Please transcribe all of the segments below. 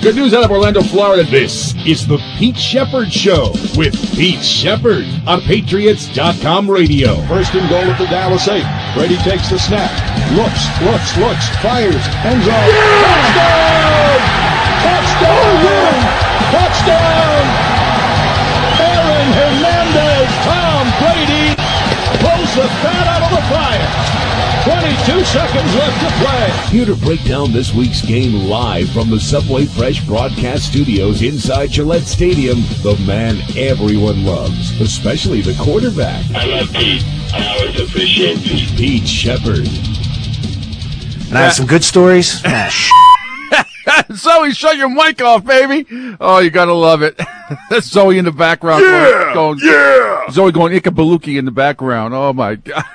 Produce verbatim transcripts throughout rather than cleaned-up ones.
Good news out of Orlando, Florida. This is the Pete Shepard Show with Pete Shepard on Patriots dot com radio. First and goal at the Dallas eight. Brady takes the snap. Looks, looks, looks, fires, end zone. Yeah! Touchdown! Touchdown! Touchdown! Aaron Hernandez, Tom Brady pulls the bat out of the fire. twenty-two seconds left to play. Here to break down this week's game live from the Subway Fresh broadcast studios inside Gillette Stadium, the man everyone loves, especially the quarterback. I love Pete. I always appreciate Pete. Pete Shepard. And I have some good stories. Ah, sh- Zoe, shut your mic off, baby. Oh, you gotta love it. That's Zoe in the background. Yeah, going, yeah. Zoe going Ikabaluki in the background. Oh, my God.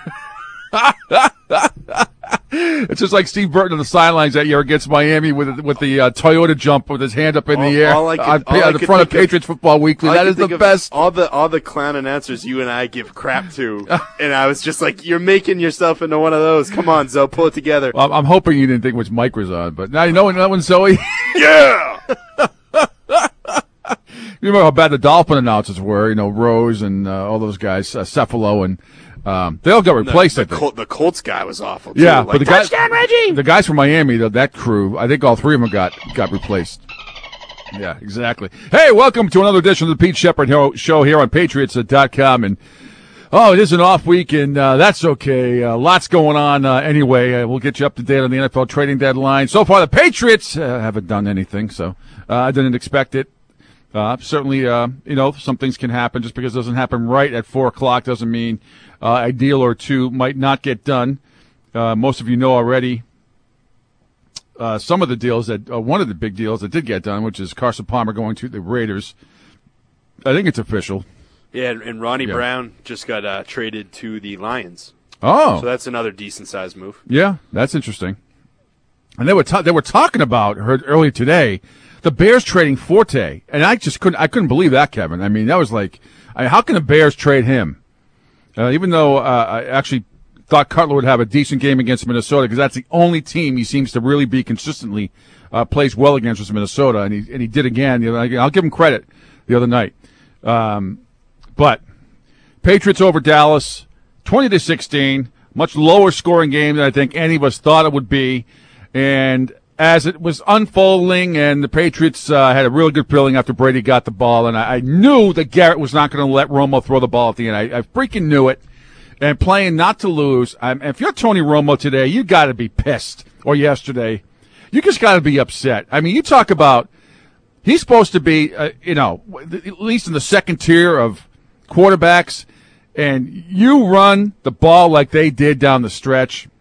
It's just like Steve Burton on the sidelines that year against Miami with with the uh, Toyota jump with his hand up in all, the air all I could, on, all on the front of Patriots of, Football Weekly. That is the best. All the all the clown announcers you and I give crap to, and I was just like, "You're making yourself into one of those." Come on, Zoe, pull it together. Well, I'm hoping you didn't think which mic was on, but now you know that one, Zoe. Yeah. You remember how bad the Dolphin announcers were? You know, Rose and uh, all those guys, uh, Cephalo and. Um, they all got replaced. The, I the, think. Col- the Colts guy was awful. Too. Yeah, like, but the guys, touchdown, Reggie. The guys from Miami, the, that crew, I think all three of them got got replaced. Yeah, exactly. Hey, welcome to another edition of the Pete Shepard Show here on Patriots dot com. And oh, it is an off week, and uh, that's okay. Uh, lots going on uh, anyway. Uh, we'll get you up to date on the N F L trading deadline. So far, the Patriots uh, haven't done anything, so uh, I didn't expect it. Uh, certainly, uh, you know, some things can happen. Just because it doesn't happen right at four o'clock doesn't mean uh, a deal or two might not get done. Uh, most of you know already uh, some of the deals that, uh, one of the big deals that did get done, which is Carson Palmer going to the Raiders. I think it's official. Yeah, and, and Ronnie Yeah. Brown just got uh, traded to the Lions. Oh. So that's another decent-sized move. Yeah, that's interesting. And they were ta- they were talking about, heard earlier today, the Bears trading Forte, and I just couldn't I couldn't believe that, Kevin. I mean, that was like, I mean, how can the Bears trade him? Uh, even though uh, I actually thought Cutler would have a decent game against Minnesota, because that's the only team he seems to really be consistently uh, plays well against was Minnesota, and he and he did again. You know, I'll give him credit the other night. Um, but Patriots over Dallas, twenty to sixteen, much lower scoring game than I think any of us thought it would be, and as it was unfolding, and the Patriots uh, had a really good feeling after Brady got the ball, and I, I knew that Garrett was not going to let Romo throw the ball at the end. I, I freaking knew it. And playing not to lose, I'm, if you're Tony Romo today, you got to be pissed, or yesterday. You just got to be upset. I mean, you talk about he's supposed to be, uh, you know, at least in the second tier of quarterbacks, and you run the ball like they did down the stretch.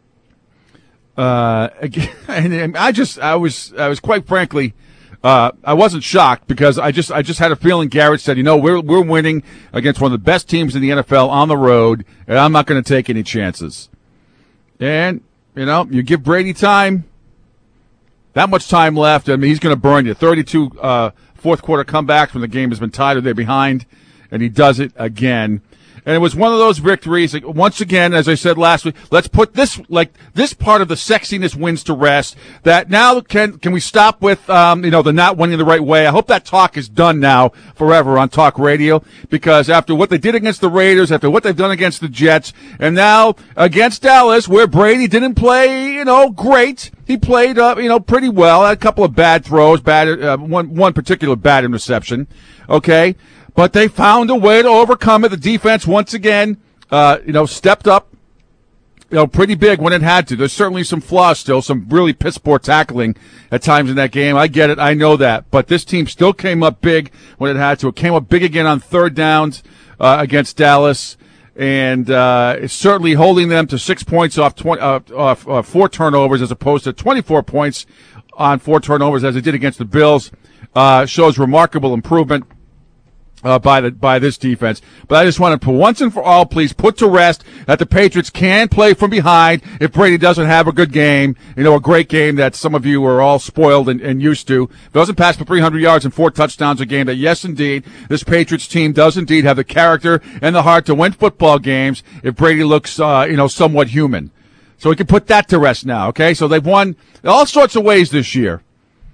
Uh, and I just, I was, I was quite frankly, uh, I wasn't shocked because I just, I just had a feeling Garrett said, you know, we're, we're winning against one of the best teams in the N F L on the road, and I'm not going to take any chances. And, you know, you give Brady time, that much time left. I mean, he's going to burn you. thirty-two, uh, fourth quarter comebacks when the game has been tied or they're behind, and he does it again. And it was one of those victories. Like, once again, as I said last week, let's put this like this part of the sexiness wins to rest. That now can can we stop with um, you know the not winning the right way? I hope that talk is done now forever on talk radio, because after what they did against the Raiders, after what they've done against the Jets, and now against Dallas, where Brady didn't play you know great, he played uh, you know pretty well. Had a couple of bad throws, bad uh, one one particular bad interception. Okay. But they found a way to overcome it. The defense, once again, uh, you know, stepped up, you know, pretty big when it had to. There's certainly some flaws still, some really piss-poor tackling at times in that game. I get it. I know that. But this team still came up big when it had to. It came up big again on third downs uh, against Dallas. And uh, it's certainly holding them to six points off, twenty, uh, off uh, four turnovers as opposed to twenty-four points on four turnovers as it did against the Bills. Uh, shows remarkable improvement. Uh, by the by this defense. But I just want to, for once and for all, please put to rest that the Patriots can play from behind if Brady doesn't have a good game, you know, a great game that some of you are all spoiled and, and used to. Doesn't pass for three hundred yards and four touchdowns a game, that yes, indeed, this Patriots team does indeed have the character and the heart to win football games if Brady looks, uh, you know, somewhat human. So we can put that to rest now, okay? So they've won all sorts of ways this year.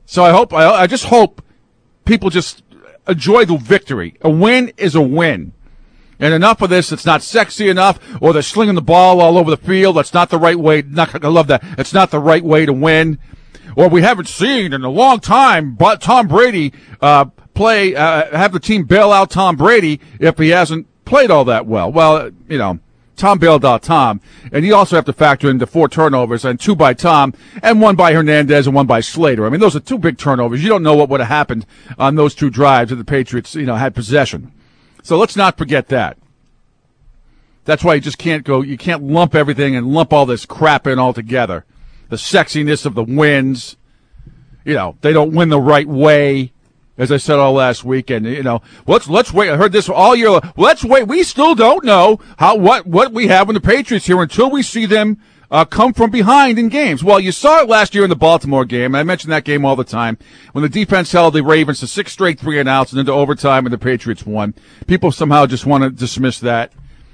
So I hope, I, I just hope people just enjoy the victory. A win is a win. And enough of this, it's not sexy enough, or they're slinging the ball all over the field. That's not the right way. Not, I love that. It's not the right way to win. Or we haven't seen in a long time but Tom Brady uh, play, uh, have the team bail out Tom Brady if he hasn't played all that well. Well, you know, Tom bailed out Tom. And you also have to factor in the four turnovers, and two by Tom, and one by Hernandez and one by Slater. I mean, those are two big turnovers. You don't know what would have happened on those two drives if the Patriots, you know, had possession. So let's not forget that. That's why you just can't go, you can't lump everything and lump all this crap in all together. The sexiness of the wins, you know, they don't win the right way, as I said all last week. And, you know, let's let's wait. I heard this all year. Let's wait. We still don't know how what, what we have in the Patriots here until we see them uh, come from behind in games. Well, you saw it last year in the Baltimore game. I mention that game all the time. When the defense held the Ravens to six straight three and outs and into overtime and the Patriots won. People somehow just want to dismiss that.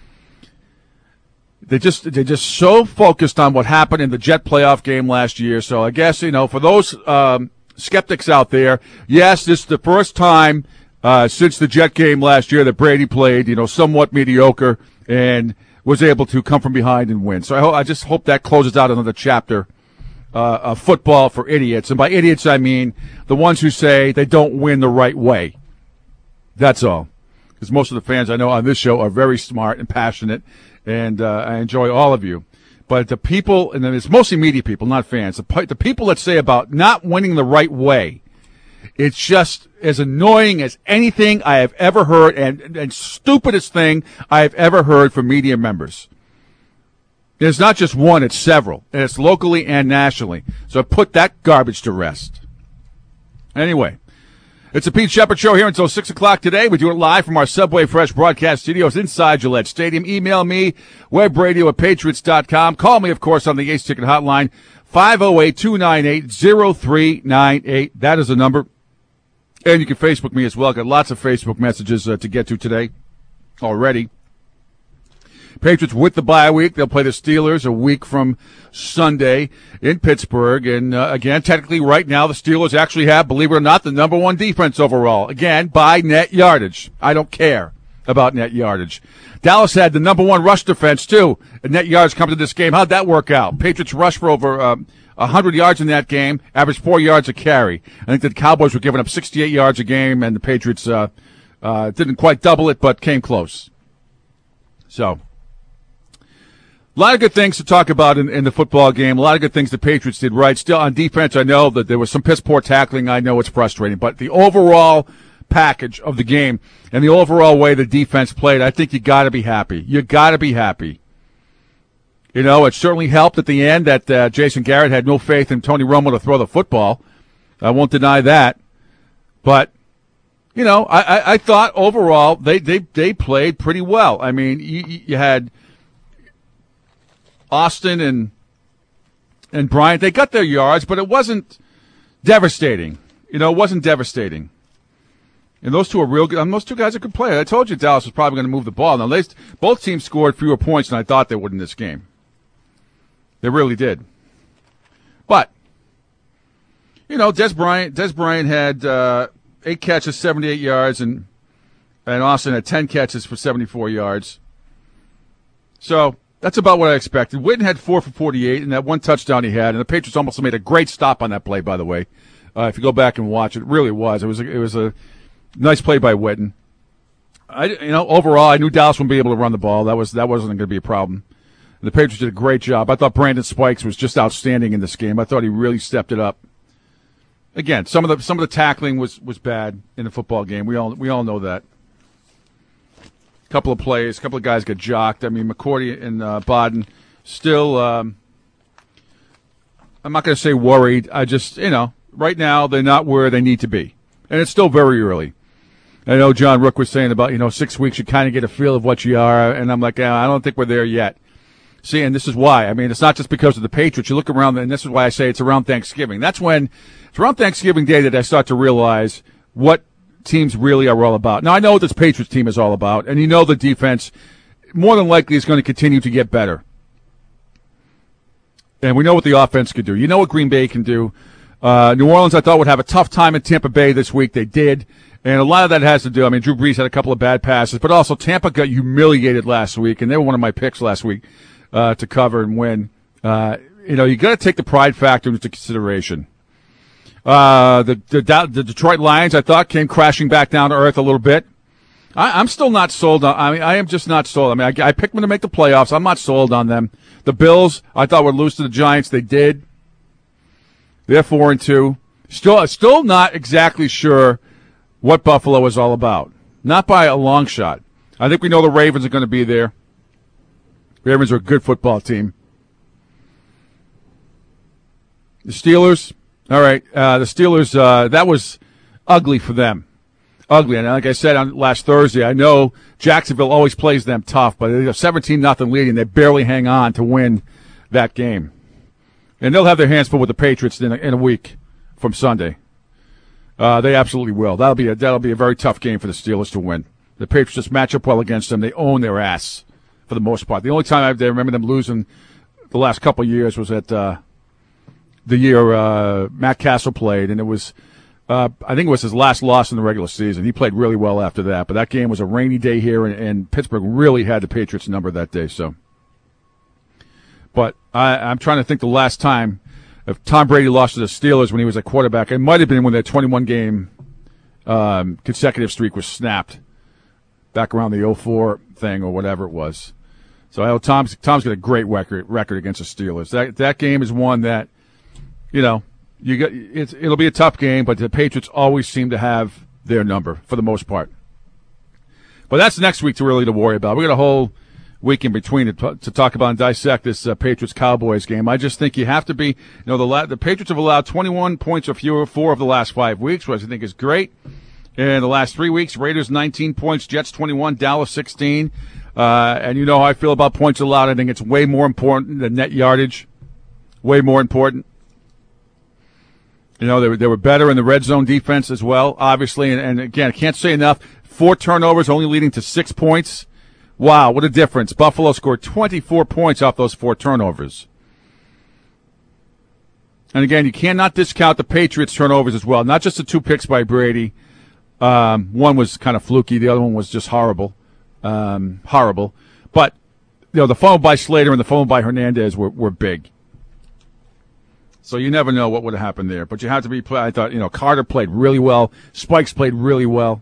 They just they're just so focused on what happened in the Jet playoff game last year. So I guess, you know, for those um, skeptics out there, yes, this is the first time uh, since the Jet game last year that Brady played, you know, somewhat mediocre and was able to come from behind and win. So I, ho- I just hope that closes out another chapter uh, of football for idiots. And by idiots, I mean the ones who say they don't win the right way. That's all. Because most of the fans I know on this show are very smart and passionate. And uh, I enjoy all of you. But the people, and then it's mostly media people, not fans, the, the people that say about not winning the right way, it's just as annoying as anything I have ever heard and, and stupidest thing I have ever heard from media members. There's not just one, it's several. And it's locally and nationally. So put that garbage to rest. Anyway. It's the Pete Shepard Show here until six o'clock today. We do it live from our Subway Fresh broadcast studios inside Gillette Stadium. Email me, webradio at patriots dot com. Call me, of course, on the Ace Ticket Hotline, five oh eight, two nine eight, oh three nine eight. That is the number. And you can Facebook me as well. Got lots of Facebook messages uh, to get to today already. Patriots with the bye week. They'll play the Steelers a week from Sunday in Pittsburgh. And, uh, again, technically right now the Steelers actually have, believe it or not, the number one defense overall. Again, by net yardage. I don't care about net yardage. Dallas had the number one rush defense, too. And net yards come to this game. How'd that work out? Patriots rushed for over um, one hundred yards in that game, averaged four yards a carry. I think the Cowboys were giving up sixty-eight yards a game, and the Patriots uh, uh, didn't quite double it, but came close. So... a lot of good things to talk about in, in the football game. A lot of good things the Patriots did right. Still on defense, I know that there was some piss poor tackling. I know it's frustrating. But the overall package of the game and the overall way the defense played, I think you got to be happy. You got to be happy. You know, it certainly helped at the end that uh, Jason Garrett had no faith in Tony Romo to throw the football. I won't deny that. But, you know, I, I, I thought overall they, they, they played pretty well. I mean, you, you had Austin and and Bryant, they got their yards, but it wasn't devastating. You know, it wasn't devastating. And those two are real good. I mean, those two guys are good players. I told you Dallas was probably going to move the ball. Now, they, both teams scored fewer points than I thought they would in this game. They really did. But, you know, Des Bryant, Des Bryant had uh, eight catches, seventy-eight yards, and and Austin had ten catches for seventy-four yards. So that's about what I expected. Witten had four for forty-eight, and that one touchdown he had, and the Patriots almost made a great stop on that play, by the way. Uh, if you go back and watch it, it really was. It was a, it was a nice play by Witten. I, you know, overall, I knew Dallas wouldn't be able to run the ball. That was that wasn't going to be a problem. And the Patriots did a great job. I thought Brandon Spikes was just outstanding in this game. I thought he really stepped it up. Again, some of the some of the tackling was, was bad in the football game. We all we all know that. Couple of plays, a couple of guys got jocked. I mean, McCourty and uh, Bodden still, um, I'm not going to say worried. I just, you know, right now they're not where they need to be. And it's still very early. I know John Rook was saying about, you know, six weeks you kind of get a feel of what you are. And I'm like, yeah, I don't think we're there yet. See, and this is why. I mean, it's not just because of the Patriots. You look around, and this is why I say it's around Thanksgiving. That's when, it's around Thanksgiving Day that I start to realize what teams really are all about. Now, I know what this Patriots team is all about, and you know the defense more than likely is going to continue to get better. And we know what the offense can do. You know what Green Bay can do. Uh, New Orleans, I thought, would have a tough time in Tampa Bay this week. They did. And a lot of that has to do, I mean, Drew Brees had a couple of bad passes, but also Tampa got humiliated last week, and they were one of my picks last week uh, to cover and win. Uh, you know, you got to take the pride factor into consideration. Uh, the, the the Detroit Lions, I thought, came crashing back down to earth a little bit. I, I'm still not sold on. I mean, I am just not sold. I mean, I, I picked them to make the playoffs. I'm not sold on them. The Bills, I thought, would lose to the Giants. They did. They're four and two. Still, still not exactly sure what Buffalo is all about. Not by a long shot. I think we know the Ravens are going to be there. Ravens are a good football team. The Steelers. All right, uh, the Steelers, uh, that was ugly for them. Ugly. And like I said on last Thursday, I know Jacksonville always plays them tough, but they're seventeen nothing leading. They barely hang on to win that game. And they'll have their hands full with the Patriots in a, in a week from Sunday. Uh, they absolutely will. That'll be a, that'll be a very tough game for the Steelers to win. The Patriots just match up well against them. They own their ass for the most part. The only time I remember them losing the last couple of years was at uh, the year uh, Matt Castle played, and it was uh, I think it was his last loss in the regular season. He played really well after that, but that game was a rainy day here, and, and Pittsburgh really had the Patriots number that day. So, but I, I'm trying to think the last time if Tom Brady lost to the Steelers when he was a quarterback. It might have been when their twenty-one game um, consecutive streak was snapped back around the oh four thing or whatever it was. So I know Tom's Tom's got a great record record against the Steelers. That that game is one that, you know, you got it's, it'll be a tough game, but the Patriots always seem to have their number for the most part. But that's next week to really to worry about. We got a whole week in between to, to talk about and dissect this uh, Patriots-Cowboys game. I just think you have to be, you know, the la- the Patriots have allowed twenty-one points or fewer four of the last five weeks, which I think is great. In the last three weeks, Raiders nineteen points, Jets twenty-one, Dallas sixteen. Uh, and you know how I feel about points allowed. I think it's way more important than net yardage. Way more important. You know, they were, they were better in the red zone defense as well, obviously. And, and again, I can't say enough. Four turnovers only leading to six points. Wow, what a difference. Buffalo scored twenty-four points off those four turnovers. And again, you cannot discount the Patriots' turnovers as well. Not just the two picks by Brady. Um, one was kind of fluky. The other one was just horrible. Um, horrible. But, you know, the fumble by Slater and the fumble by Hernandez were, were big. So you never know what would have happened there. But you have to be, I thought, you know, Carter played really well. Spikes played really well.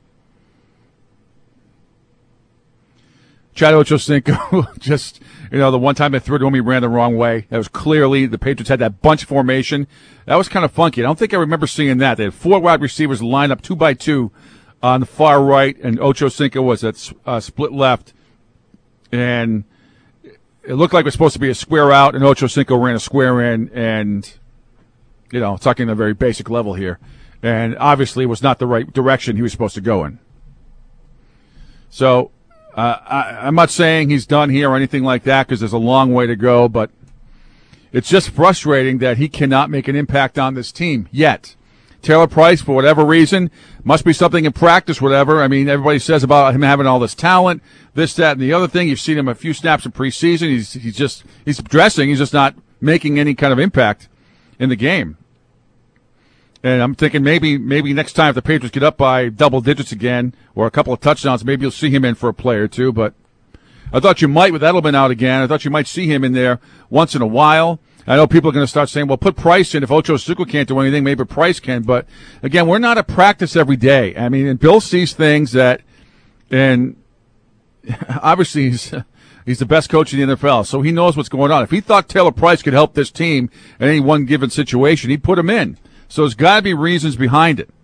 Chad Ochocinco, just, you know, the one time they threw it to him, he ran the wrong way. That was clearly, the Patriots had that bunch formation. That was kind of funky. I don't think I remember seeing that. They had four wide receivers lined up two by two on the far right, and Ochocinco was at uh, split left. And it looked like it was supposed to be a square out, and Ochocinco ran a square in, and, you know, talking at a very basic level here. And obviously it was not the right direction he was supposed to go in. So, Uh, I, I'm not saying he's done here or anything like that because there's a long way to go, but it's just frustrating that he cannot make an impact on this team yet. Taylor Price, for whatever reason, must be something in practice, whatever. I mean, everybody says about him having all this talent, this, that, and the other thing. You've seen him a few snaps in preseason. He's, he's just, he's dressing. He's just not making any kind of impact in the game. And I'm thinking maybe maybe next time if the Patriots get up by double digits again or a couple of touchdowns, maybe you'll see him in for a play or two. But I thought you might with Edelman out again. I thought you might see him in there once in a while. I know people are going to start saying, well, put Price in. If Ochocinco can't do anything, maybe Price can. But, again, we're not at practice every day. I mean, and Bill sees things that – and obviously he's – He's the best coach in the N F L, so he knows what's going on. If he thought Taylor Price could help this team in any one given situation, he'd put him in. So there's got to be reasons behind it.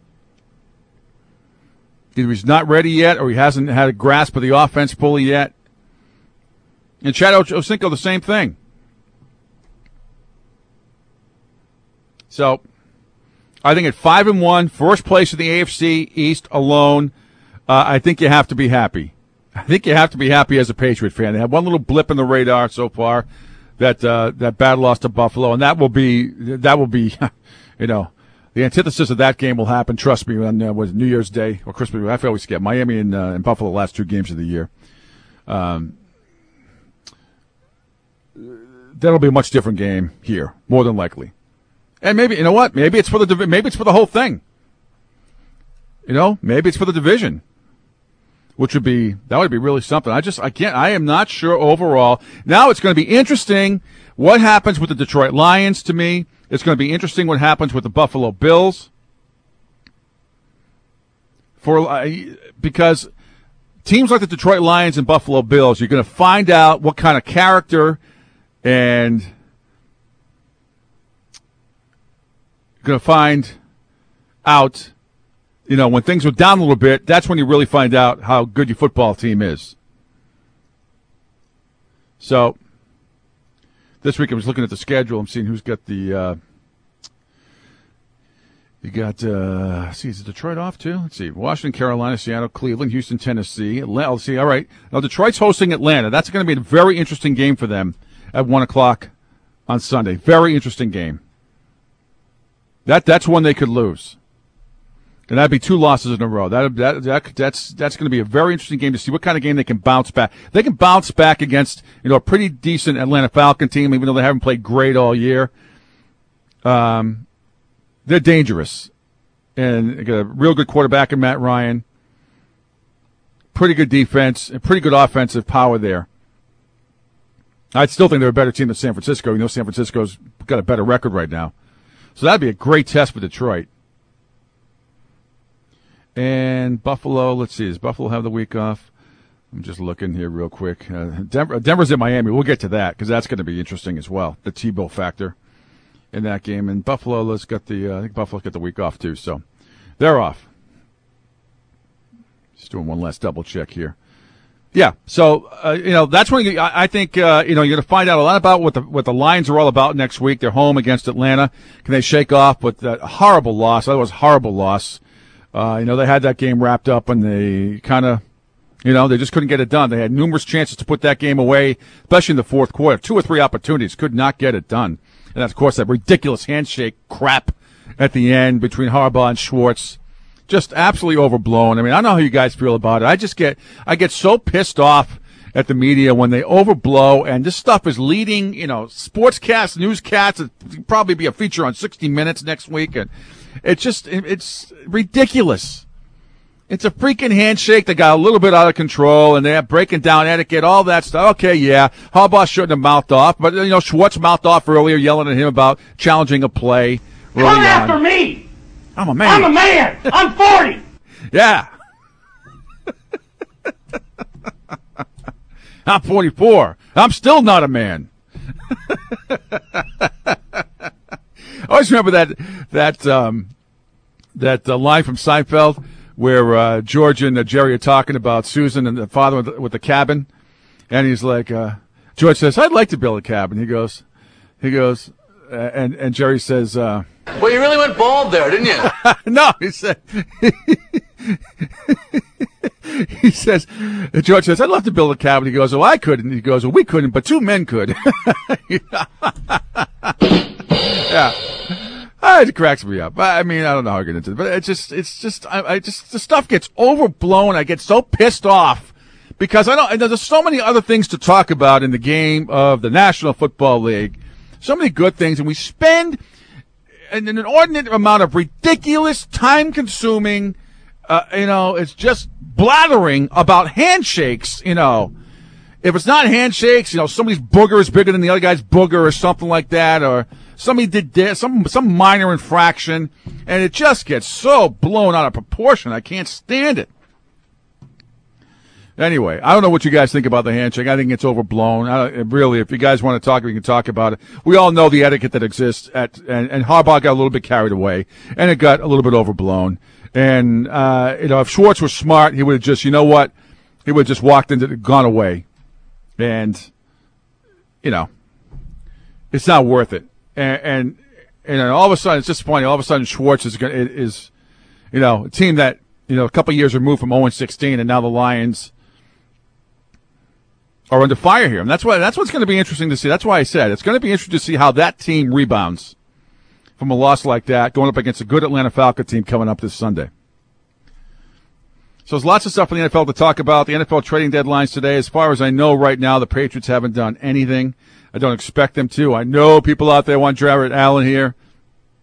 Either he's not ready yet or he hasn't had a grasp of the offense fully yet. And Chad Ochocinco, the same thing. So I think at five and one, first place in the A F C East alone, uh, I think you have to be happy. I think you have to be happy as a Patriot fan. They have one little blip in the radar so far, that uh, that bad loss to Buffalo, and that will be that will be, you know, the antithesis of that game will happen. Trust me, on uh, was New Year's Day or Christmas. I always get Miami and, uh, and Buffalo, the last two games of the year. Um, that'll be a much different game here, more than likely. And maybe, you know what? Maybe it's for the divi- maybe it's for the whole thing. You know, maybe it's for the division, which would be, that would be really something. I just, I can't, I am not sure overall. Now it's going to be interesting what happens with the Detroit Lions to me. It's going to be interesting what happens with the Buffalo Bills. For, uh, because teams like the Detroit Lions and Buffalo Bills, you're going to find out what kind of character and you're going to find out, you know, when things are down a little bit, that's when you really find out how good your football team is. So, this week I was looking at the schedule. I'm seeing who's got the, uh, you got, uh, let's see, is Detroit off too? Let's see, Washington, Carolina, Seattle, Cleveland, Houston, Tennessee, Atlanta. Let's see, all right. Now, Detroit's hosting Atlanta. That's going to be a very interesting game for them at one o'clock on Sunday. Very interesting game. That That's one they could lose. And that'd be two losses in a row. That, that, that, that's that's going to be a very interesting game to see what kind of game they can bounce back. They can bounce back against, you know, a pretty decent Atlanta Falcon team, even though they haven't played great all year. Um, they're dangerous. And they got a real good quarterback in Matt Ryan. Pretty good defense and pretty good offensive power there. I still think they're a better team than San Francisco. You know, San Francisco's got a better record right now. So that'd be a great test for Detroit. And Buffalo, let's see, does Buffalo have the week off? I'm just looking here real quick. Uh, Denver, Denver's in Miami. We'll get to that because that's going to be interesting as well, the Tebow factor in that game. And Buffalo, let's get the, uh, I think Buffalo's got the week off too, so they're off. Just doing one last double check here. Yeah, so, uh, you know, that's when you, I, I think, uh, you know, you're going to find out a lot about what the what the Lions are all about next week. They're home against Atlanta. Can they shake off with that horrible loss? That was a horrible loss. Uh, you know, they had that game wrapped up and they kind of, you know, they just couldn't get it done. They had numerous chances to put that game away, especially in the fourth quarter. Two or three opportunities, could not get it done. And, of course, that ridiculous handshake crap at the end between Harbaugh and Schwartz. Just absolutely overblown. I mean, I don't know how you guys feel about it. I just get, I get so pissed off at the media when they overblow, and this stuff is leading, you know, sportscasts, newscasts. It'll probably be a feature on sixty minutes next week, and it's just, it's ridiculous. It's a freaking handshake that got a little bit out of control, and they're breaking down etiquette, all that stuff. Okay, yeah, Harbaugh shouldn't have mouthed off, but, you know, Schwartz mouthed off earlier, yelling at him about challenging a play. Come after on. me! I'm a man. I'm a man! I'm forty! Yeah. I'm forty-four. I'm still not a man. I always remember that that um, that uh, line from Seinfeld where uh, George and uh, Jerry are talking about Susan and the father with the, with the cabin, and he's like, uh, George says, "I'd like to build a cabin." He goes, he goes, uh, and and Jerry says, uh, "Well, you really went bald there, didn't you?" No, he said. He says, George says, "I'd love to build a cabin." He goes, "Oh, I couldn't." He goes, "Well, we couldn't, but two men could." Yeah, uh, it cracks me up. I mean, I don't know how I get into it, but it's just, it's just, I, I just, the stuff gets overblown. I get so pissed off because I don't. And there's so many other things to talk about in the game of the National Football League. So many good things, and we spend an, an inordinate amount of ridiculous, time-consuming. Uh, you know, it's just blathering about handshakes, you know. If it's not handshakes, you know, somebody's booger is bigger than the other guy's booger or something like that, or somebody did this, some some minor infraction, and it just gets so blown out of proportion. I can't stand it. Anyway, I don't know what you guys think about the handshake. I think it's overblown. I don't, really, if you guys want to talk, we can talk about it. We all know the etiquette that exists at, and, and Harbaugh got a little bit carried away, and it got a little bit overblown. And, uh, you know, if Schwartz was smart, he would have just, you know what, he would have just walked into it, gone away. And, you know, it's not worth it. And, and, and all of a sudden, it's disappointing. All of a sudden, Schwartz is, is, you know, a team that, you know, a couple of years removed from oh and sixteen, and now the Lions are under fire here. And that's why, that's what's going to be interesting to see. That's why I said it's going to be interesting to see how that team rebounds from a loss like that, going up against a good Atlanta Falcon team coming up this Sunday. So there's lots of stuff in the N F L to talk about. The N F L trading deadlines today. As far as I know right now, the Patriots haven't done anything. I don't expect them to. I know people out there want Jared Allen here.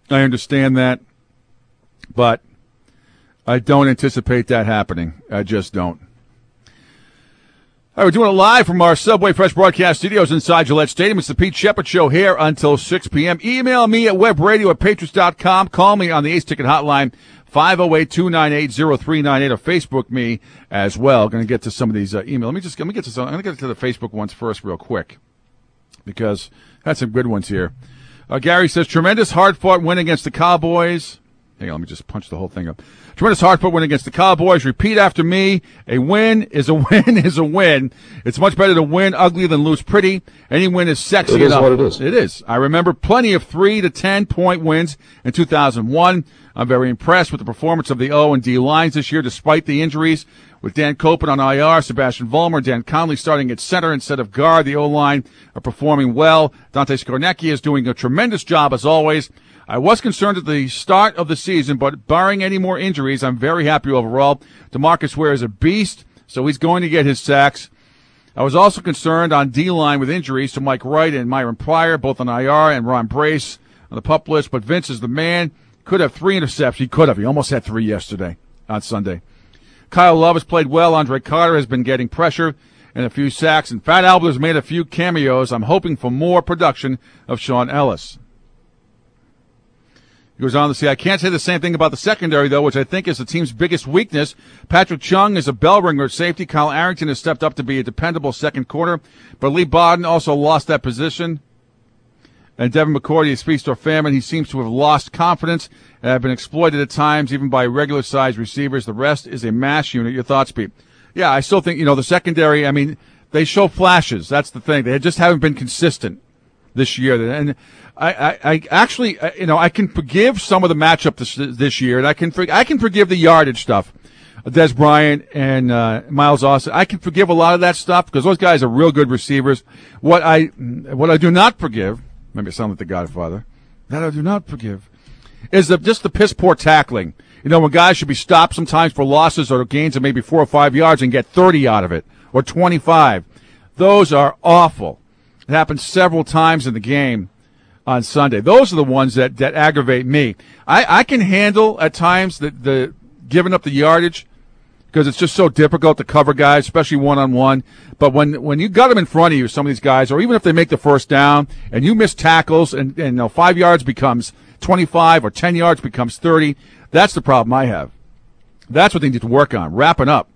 I understand that, but I don't anticipate that happening. I just don't. All right, we're doing it live from our Subway Fresh broadcast studios inside Gillette Stadium. It's the Pete Shepard Show here until six p.m. Email me at webradio at patriots dot com. Call me on the Ace Ticket Hotline, five oh eight, two nine eight, oh three nine eight, or Facebook me as well. Going to get to some of these uh, emails. Let me just let me get to some. I'm going to get to the Facebook ones first real quick because I had some good ones here. Uh, Gary says, tremendous hard-fought win against the Cowboys. Hang on, let me just punch the whole thing up. Tremendous hard-fought win against the Cowboys. Repeat after me. A win is a win is a win. It's much better to win ugly than lose pretty. Any win is sexy enough. It is enough. what it is. It is. I remember plenty of three to ten point wins in two thousand one. I'm very impressed with the performance of the O and D lines this year, despite the injuries. With Dan Copen on I R, Sebastian Vollmer, Dan Conley starting at center instead of guard, the O-line are performing well. Dante Skornecki is doing a tremendous job as always. I was concerned at the start of the season, but barring any more injuries, I'm very happy overall. DeMarcus Ware is a beast, so he's going to get his sacks. I was also concerned on D-line with injuries to Mike Wright and Myron Pryor, both on I R, and Ron Brace on the PUP list, but Vince is the man. Could have three interceptions. He could have. He almost had three yesterday on Sunday. Kyle Love has played well. Andre Carter has been getting pressure and a few sacks. And Fat Albert has made a few cameos. I'm hoping for more production of Sean Ellis. He goes on to say, I can't say the same thing about the secondary, though, which I think is the team's biggest weakness. Patrick Chung is a bell ringer at safety. Kyle Arrington has stepped up to be a dependable second corner. But Lee Bodden also lost that position. And Devin McCourty speaks to a famine. He seems to have lost confidence and have been exploited at times, even by regular-sized receivers. The rest is a mash unit. Your thoughts, Pete? Yeah, I still think, you know, the secondary, I mean, they show flashes. That's the thing. They just haven't been consistent this year. And I, I, I actually, you know, I can forgive some of the matchup this, this year, and I can, I can forgive the yardage stuff. Des Bryant and uh, Miles Austin. I can forgive a lot of that stuff because those guys are real good receivers. What I, what I do not forgive, maybe I sound like the Godfather, that I do not forgive, is the, just the piss-poor tackling. You know, when guys should be stopped sometimes for losses or gains of maybe four or five yards and get thirty out of it, or twenty-five. Those are awful. It happened several times in the game on Sunday. Those are the ones that, that aggravate me. I, I can handle at times the, the giving up the yardage because it's just so difficult to cover guys, especially one-on-one. But when when you got them in front of you, some of these guys, or even if they make the first down and you miss tackles and, and you know, five yards becomes twenty-five or ten yards becomes thirty, that's the problem I have. That's what they need to work on, wrapping up.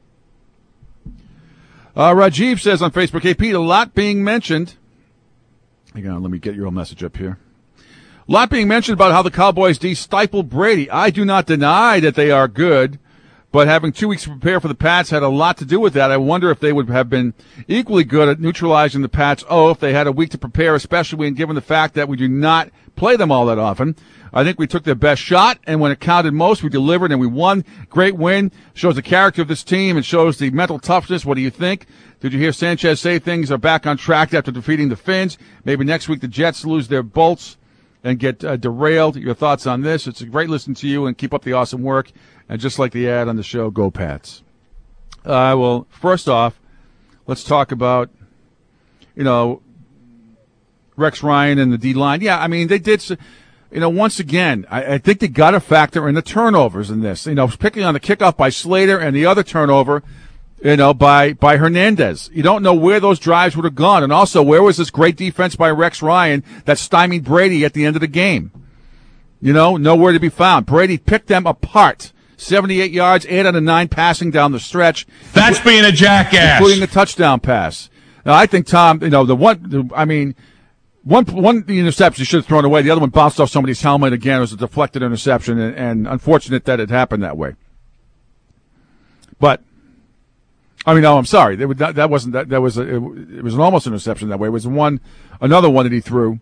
Uh, Rajiv says on Facebook, hey, Pete, a lot being mentioned. Hang on, let me get your own message up here. A lot being mentioned about how the Cowboys D stifled Brady. I do not deny that they are good, but having two weeks to prepare for the Pats had a lot to do with that. I wonder if they would have been equally good at neutralizing the Pats' oh, if they had a week to prepare, especially when given the fact that we do not play them all that often. I think we took their best shot, and when it counted most, we delivered and we won. Great win. Shows the character of this team and shows the mental toughness. What do you think? Did you hear Sanchez say things are back on track after defeating the Finns? Maybe next week the Jets lose their bolts and get uh, derailed. Your thoughts on this? It's a great listening to you, and keep up the awesome work. And just like the ad on the show, go Pats. Uh, well, first off, let's talk about, you know, Rex Ryan and the D-line. Yeah, I mean, they did, you know, once again, I, I think they got to factor in the turnovers in this. You know, picking on the kickoff by Slater and the other turnover, you know, by, by Hernandez. You don't know where those drives would have gone. And also, where was this great defense by Rex Ryan that stymied Brady at the end of the game? You know, nowhere to be found. Brady picked them apart. seventy-eight yards, eight out of nine passing down the stretch. That's being a jackass. Including a touchdown pass. Now, I think, Tom, you know, the one, the, I mean, one one interception he should have thrown away. The other one bounced off somebody's helmet again. It was a deflected interception, and, and unfortunate that it happened that way. But, I mean, no, I'm sorry. That, that wasn't, that, that was, a, it, it was an almost interception that way. It was one, another one that he threw.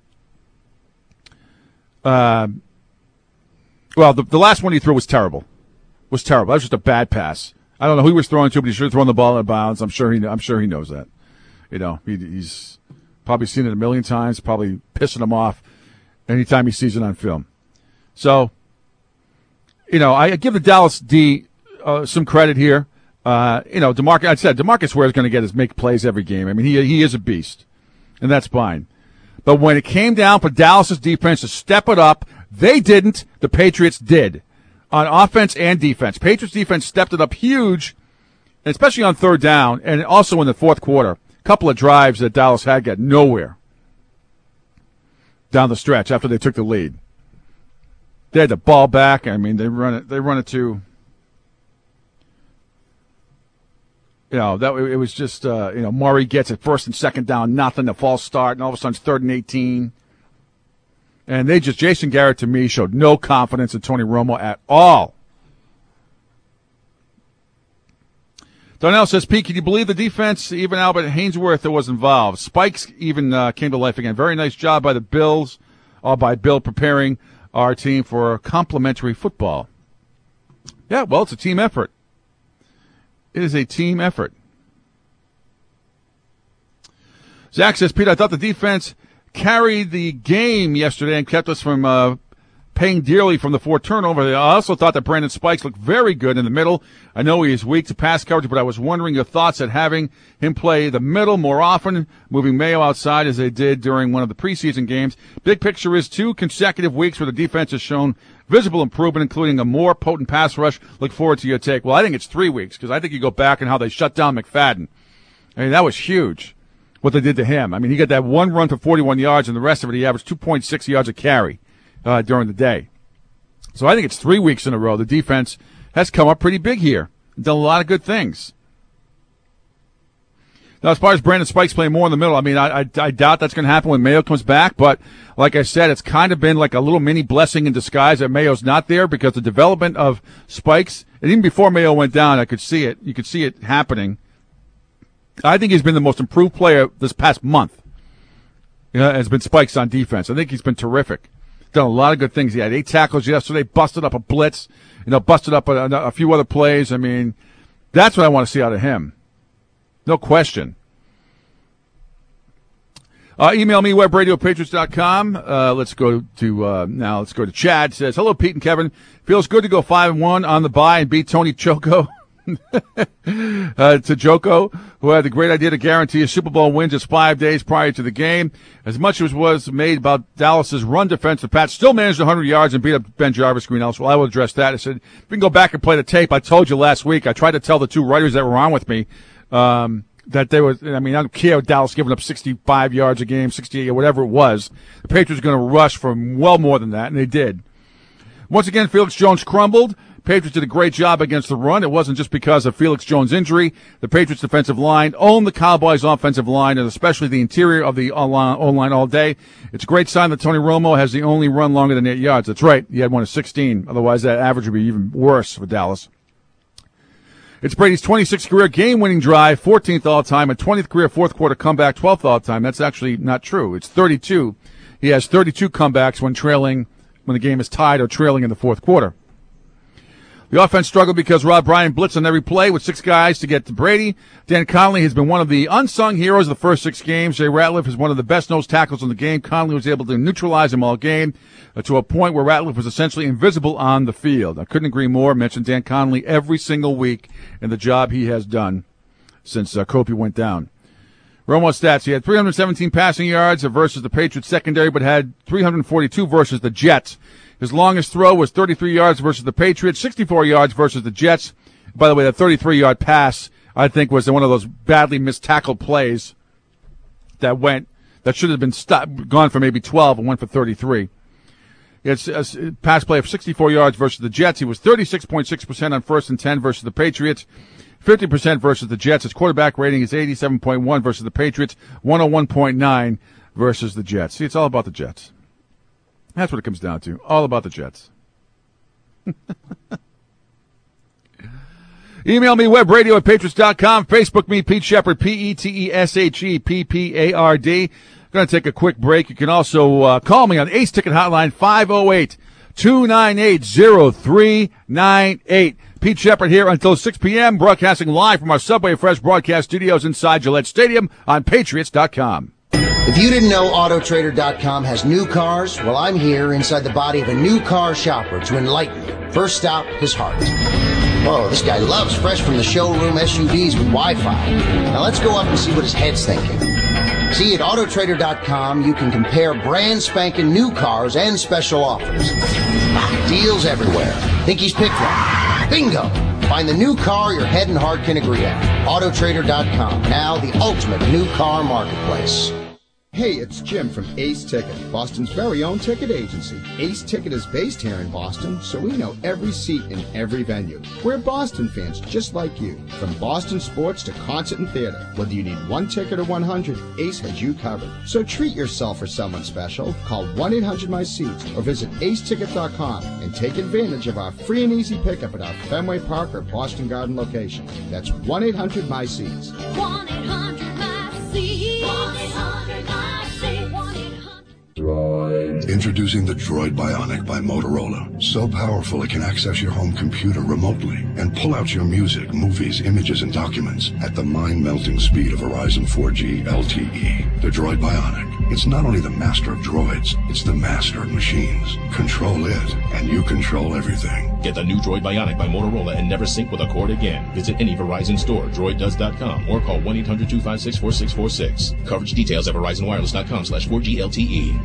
Uh, well, the, the last one he threw was terrible. Was terrible. That was just a bad pass. I don't know who he was throwing to, but he should have thrown the ball out of bounds. I'm sure he. I'm sure he knows that. You know, he, he's probably seen it a million times. Probably pissing him off anytime he sees it on film. So, you know, I give the Dallas D uh, some credit here. Uh, you know, DeMarcus. I said DeMarcus Ware is going to get his make plays every game. I mean, he he is a beast, and that's fine. But when it came down for Dallas's defense to step it up, They didn't. The Patriots did on offense and defense. Patriots defense stepped it up huge, especially on third down and also in the fourth quarter. A couple of drives that Dallas had got nowhere down the stretch after they took the lead. They had the ball back. I mean, they run it. They run it to. You know, that it was just, uh, you know, Murray gets it first and second down, nothing, a false start, and all of a sudden it's third and eighteen. And they just, Jason Garrett to me showed no confidence in Tony Romo at all. Donnell says, Pete, can you believe the defense, even Albert Hainsworth was involved? Spikes even uh, came to life again. Very nice job by the Bills, or by Bill preparing our team for complimentary football. Yeah, well, it's a team effort. It is a team effort. Zach says, Pete, I thought the defense carried the game yesterday and kept us from uh, paying dearly from the four turnovers. I also thought that Brandon Spikes looked very good in the middle. I know he is weak to pass coverage, but I was wondering your thoughts at having him play the middle more often, moving Mayo outside as they did during one of the preseason games. Big picture is two consecutive weeks where the defense has shown visible improvement, including a more potent pass rush. Look forward to your take. Well, I think it's three weeks because I think you go back and how they shut down McFadden. I mean, that was huge, what they did to him. I mean, he got that one run for forty-one yards, and the rest of it he averaged two point six yards a carry uh, during the day. So I think it's three weeks in a row. The defense has come up pretty big here, done a lot of good things. Now, as far as Brandon Spikes playing more in the middle, I mean, I, I, I doubt that's going to happen when Mayo comes back. But like I said, it's kind of been like a little mini blessing in disguise that Mayo's not there because the development of Spikes, and even before Mayo went down, I could see it. You could see it happening. I think he's been the most improved player this past month. You know, has been Spikes on defense. I think he's been terrific. Done a lot of good things. He had eight tackles yesterday, busted up a blitz, you know, busted up a, a few other plays. I mean, that's what I want to see out of him. No question. Uh, email me, web radio patriots dot com. Uh, let's go to, uh, now let's go to Chad. Says, hello, Pete and Kevin. Feels good to go five and one on the bye and beat Tony Choco. uh, to Joko, who had the great idea to guarantee a Super Bowl win just five days prior to the game. As much as was made about Dallas's run defense, the Pats still managed one hundred yards and beat up Ben Jarvis Greenhouse. Well, I will address that. I said, if we can go back and play the tape, I told you last week, I tried to tell the two writers that were on with me, um, that they were, I mean, I don't care Dallas giving up sixty-five yards a game, sixty-eight, or whatever it was. The Patriots were going to rush for well more than that, and they did. Once again, Felix Jones crumbled. Patriots did a great job against the run. It wasn't just because of Felix Jones' injury. The Patriots' defensive line owned the Cowboys' offensive line, and especially the interior of the O-line all day. It's a great sign that Tony Romo has the only run longer than eight yards. That's right. He had one of sixteen. Otherwise, that average would be even worse for Dallas. It's Brady's twenty-sixth career game-winning drive, fourteenth all-time, and twentieth career fourth-quarter comeback, twelfth all-time. That's actually not true. It's thirty-two. He has thirty-two comebacks when trailing, when the game is tied or trailing in the fourth quarter. The offense struggled because Rob Ryan blitzed on every play with six guys to get to Brady. Dan Connolly has been one of the unsung heroes of the first six games. Jay Ratliff is one of the best nose tackles in the game. Connolly was able to neutralize him all game uh, to a point where Ratliff was essentially invisible on the field. I couldn't agree more. I mentioned Dan Connolly every single week and the job he has done since uh, Kobe went down. Romo stats. He had three hundred seventeen passing yards versus the Patriots secondary, but had three hundred forty-two versus the Jets. His longest throw was thirty-three yards versus the Patriots, sixty-four yards versus the Jets. By the way, that thirty-three-yard pass, I think, was one of those badly mistackled plays that went, that should have been stopped, gone for maybe twelve and went for thirty-three. It's a pass play of sixty-four yards versus the Jets. He was thirty-six point six percent on first and ten versus the Patriots, fifty percent versus the Jets. His quarterback rating is eighty-seven point one versus the Patriots, one oh one point nine versus the Jets. See, it's all about the Jets. That's what it comes down to. All about the Jets. Email me, web radio at patriots dot com. Facebook me, Pete Shepard, P E T E S H E P P A R D. Going to take a quick break. You can also uh, call me on Ace Ticket Hotline, five oh eight, two nine eight, oh three nine eight. Pete Shepard here until six p.m., broadcasting live from our Subway Fresh broadcast studios inside Gillette Stadium on patriots dot com. If you didn't know Auto Trader dot com has new cars, well, I'm here inside the body of a new car shopper to enlighten you. First stop, his heart. Whoa, this guy loves fresh from the showroom S U Vs with Wi-Fi. Now let's go up and see what his head's thinking. See, at Auto Trader dot com, you can compare brand spanking new cars and special offers. Ah, deals everywhere. Think he's picked one? Bingo! Find the new car your head and heart can agree on. Auto Trader dot com, now the ultimate new car marketplace. Hey, it's Jim from Ace Ticket, Boston's very own ticket agency. Ace Ticket is based here in Boston, so we know every seat in every venue. We're Boston fans just like you. From Boston sports to concert and theater, whether you need one ticket or one hundred, Ace has you covered. So treat yourself or someone special. Call one eight hundred my seats or visit ace ticket dot com and take advantage of our free and easy pickup at our Fenway Park or Boston Garden location. That's one eight hundred my seats. one eight hundred my seats. one eight hundred my Droid. Introducing the Droid Bionic by Motorola. So powerful it can access your home computer remotely and pull out your music, movies, images, and documents at the mind-melting speed of Verizon four G L T E. The Droid Bionic. It's not only the master of droids, it's the master of machines. Control it, and you control everything. Get the new Droid Bionic by Motorola and never sync with a cord again. Visit any Verizon store, droid does dot com, or call one eight hundred two five six four six four six. Coverage details at verizon wireless dot com slash four G L T E.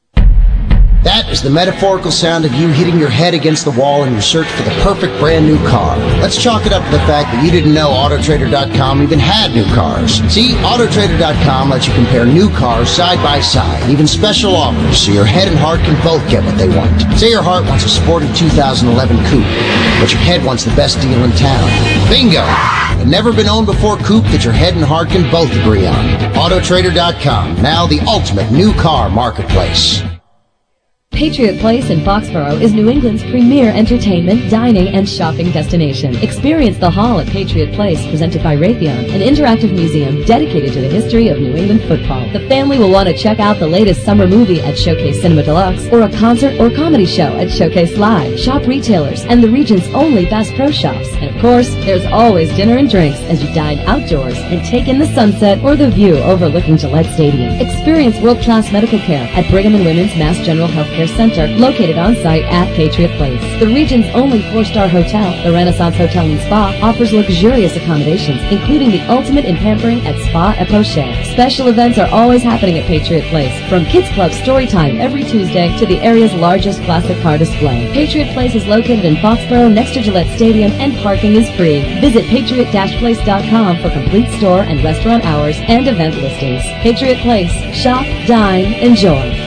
That is the metaphorical sound of you hitting your head against the wall in your search for the perfect brand new car. Let's chalk it up to the fact that you didn't know Auto Trader dot com even had new cars. See, Auto Trader dot com lets you compare new cars side by side, even special offers, so your head and heart can both get what they want. Say your heart wants a sporty two thousand eleven coupe, but your head wants the best deal in town. Bingo! A never been owned before coupe that your head and heart can both agree on. Auto Trader dot com, now the ultimate new car marketplace. Patriot Place in Foxborough is New England's premier entertainment, dining, and shopping destination. Experience the Hall at Patriot Place, presented by Raytheon, an interactive museum dedicated to the history of New England football. The family will want to check out the latest summer movie at Showcase Cinema Deluxe, or a concert or comedy show at Showcase Live. Shop retailers and the region's only Bass Pro Shops. And of course, there's always dinner and drinks as you dine outdoors and take in the sunset or the view overlooking Gillette Stadium. Experience world-class medical care at Brigham and Women's Mass General Healthcare Center, located on site at Patriot Place. The region's only four-star hotel, the Renaissance Hotel and Spa, offers luxurious accommodations, including the ultimate in pampering at Spa et Poche. Special events are always happening at Patriot Place, from Kids Club Storytime every Tuesday to the area's largest classic car display. Patriot Place is located in Foxborough next to Gillette Stadium, and parking is free. Visit patriot dash place dot com for complete store and restaurant hours and event listings. Patriot Place. Shop, dine, enjoy.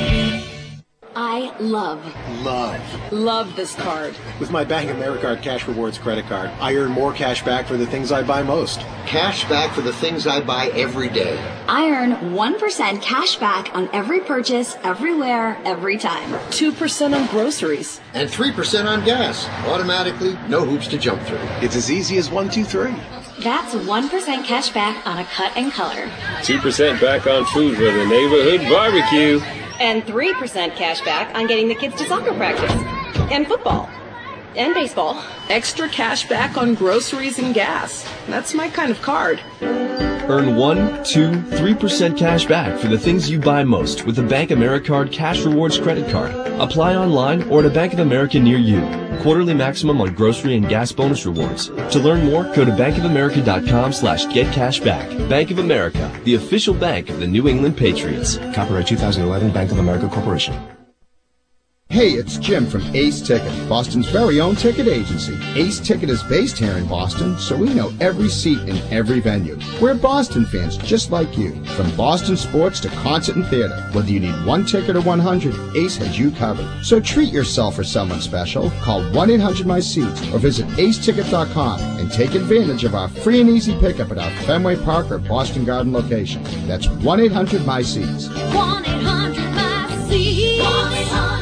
I love, Love. love this card. With my Bank of America Cash Rewards credit card, I earn more cash back for the things I buy most. Cash back for the things I buy every day. I earn one percent cash back on every purchase, everywhere, every time. two percent on groceries. And three percent on gas. Automatically, no hoops to jump through. It's as easy as one, two, three. That's one percent cash back on a cut and color. two percent back on food for the neighborhood barbecue. And three percent cash back on getting the kids to soccer practice. And football. And baseball. Extra cash back on groceries and gas. That's my kind of card. Earn one, two, three percent cash back for the things you buy most with the Bank AmeriCard Cash Rewards credit card. Apply online or at a Bank of America near you. Quarterly maximum on grocery and gas bonus rewards. To learn more, go to bank of america dot com slash get cash back. Bank of America, the official bank of the New England Patriots. Copyright two thousand eleven, Bank of America Corporation. Hey, it's Jim from Ace Ticket, Boston's very own ticket agency. Ace Ticket is based here in Boston, so we know every seat in every venue. We're Boston fans just like you. From Boston sports to concert and theater, whether you need one ticket or one hundred, Ace has you covered. So treat yourself or someone special. Call one eight hundred my seats or visit ace ticket dot com and take advantage of our free and easy pickup at our Fenway Park or Boston Garden location. That's one eight hundred my seats. one eight hundred my seats. one eight hundred my seats.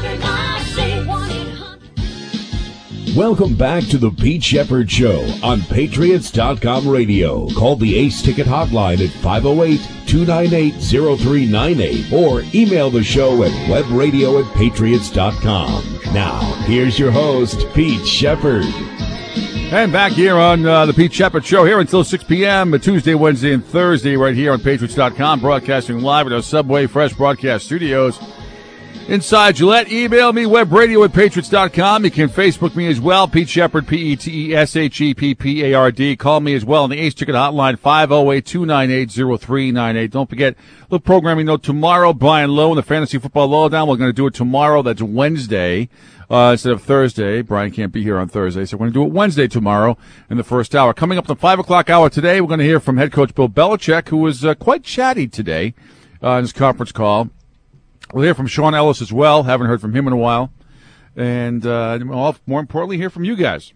Welcome back to the Pete Shepard Show on Patriots dot com radio. Call the Ace Ticket hotline at five oh eight, two nine eight, oh three nine eight or email the show at webradio at patriots dot com. Now, here's your host, Pete Shepard. And back here on uh, the Pete Shepard Show, here until six p.m., Tuesday, Wednesday, and Thursday, right here on Patriots dot com, broadcasting live at our Subway Fresh broadcast studios. Inside Gillette, email me, webradio at patriots dot com. You can Facebook me as well, Pete Shepherd, P E T E S H E P P A R D. Call me as well on the Ace Ticket Hotline, five oh eight, two nine eight, oh three nine eight. Don't forget, the programming note tomorrow, Brian Lowe and the Fantasy Football Lowdown. We're going to do it tomorrow. That's Wednesday uh, instead of Thursday. Brian can't be here on Thursday, so we're going to do it Wednesday tomorrow in the first hour. Coming up in the five o'clock hour today, we're going to hear from head coach Bill Belichick, who was uh, quite chatty today uh, in his conference call. We'll hear from Sean Ellis as well. Haven't heard from him in a while. And uh, more importantly, hear from you guys.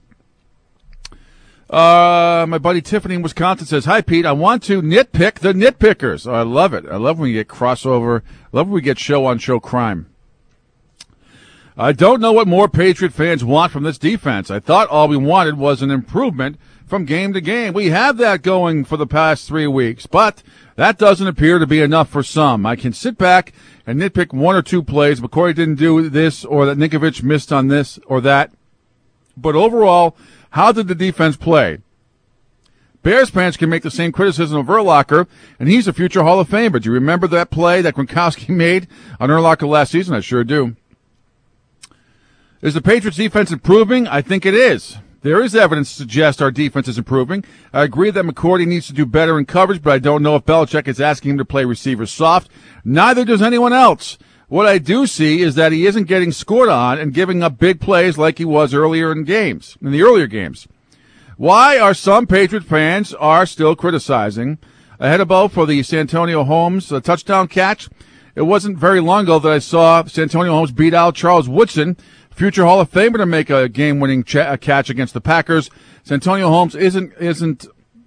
Uh, my buddy Tiffany in Wisconsin says, hi, Pete. I want to nitpick the nitpickers. Oh, I love it. I love when we get crossover. I love when we get show-on-show crime. I don't know what more Patriot fans want from this defense. I thought all we wanted was an improvement from game to game. We have that going for the past three weeks, but that doesn't appear to be enough for some. I can sit back and nitpick one or two plays. McCoy didn't do this, or that Ninkovich missed on this or that. But overall, how did the defense play? Bears fans can make the same criticism of Urlacher, and he's a future Hall of Famer. Do you remember that play that Gronkowski made on Urlacher last season? I sure do. Is the Patriots defense improving? I think it is. There is evidence to suggest our defense is improving. I agree that McCourty needs to do better in coverage, but I don't know if Belichick is asking him to play receivers soft. Neither does anyone else. What I do see is that he isn't getting scored on and giving up big plays like he was earlier in games, in the earlier games. Why are some Patriot fans are still criticizing ahead of both for the Santonio Holmes uh, touchdown catch? It wasn't very long ago that I saw Santonio Holmes beat out Charles Woodson, future Hall of Famer, to make a game-winning ch- a catch against the Packers. Santonio Holmes isn't isn't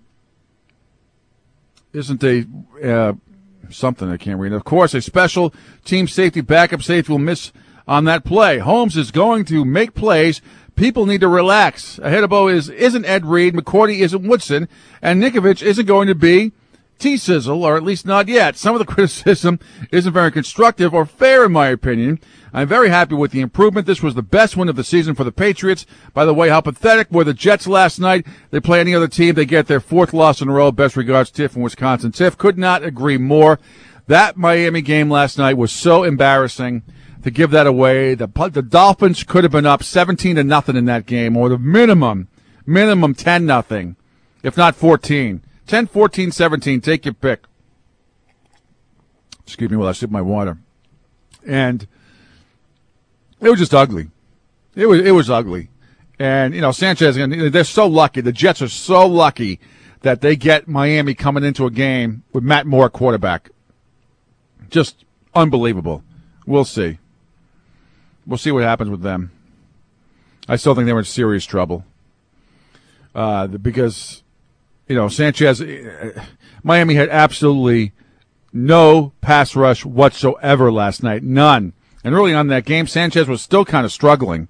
isn't a uh, something I can't read. Of course, a special team safety, backup safety will miss on that play. Holmes is going to make plays. People need to relax. Ahead is isn't Ed Reed, McCourty isn't Woodson, and Ninkovich isn't going to be T-Sizzle, or at least not yet. Some of the criticism isn't very constructive or fair, in my opinion. I'm very happy with the improvement. This was the best win of the season for the Patriots. By the way, how pathetic were the Jets last night? They play any other team, they get their fourth loss in a row. Best regards, Tiff in Wisconsin. Tiff, could not agree more. That Miami game last night was so embarrassing to give that away. The, the Dolphins could have been up seventeen to nothing in that game, or the minimum, minimum ten nothing, if not fourteen. ten, fourteen, seventeen, take your pick. Excuse me while I sip my water. And it was just ugly. It was it was ugly. And, you know, Sanchez, they're so lucky. The Jets are so lucky that they get Miami coming into a game with Matt Moore quarterback. Just unbelievable. We'll see. We'll see what happens with them. I still think they were in serious trouble. Uh, because... You know, Sanchez, Miami had absolutely no pass rush whatsoever last night. None. And early on in that game, Sanchez was still kind of struggling.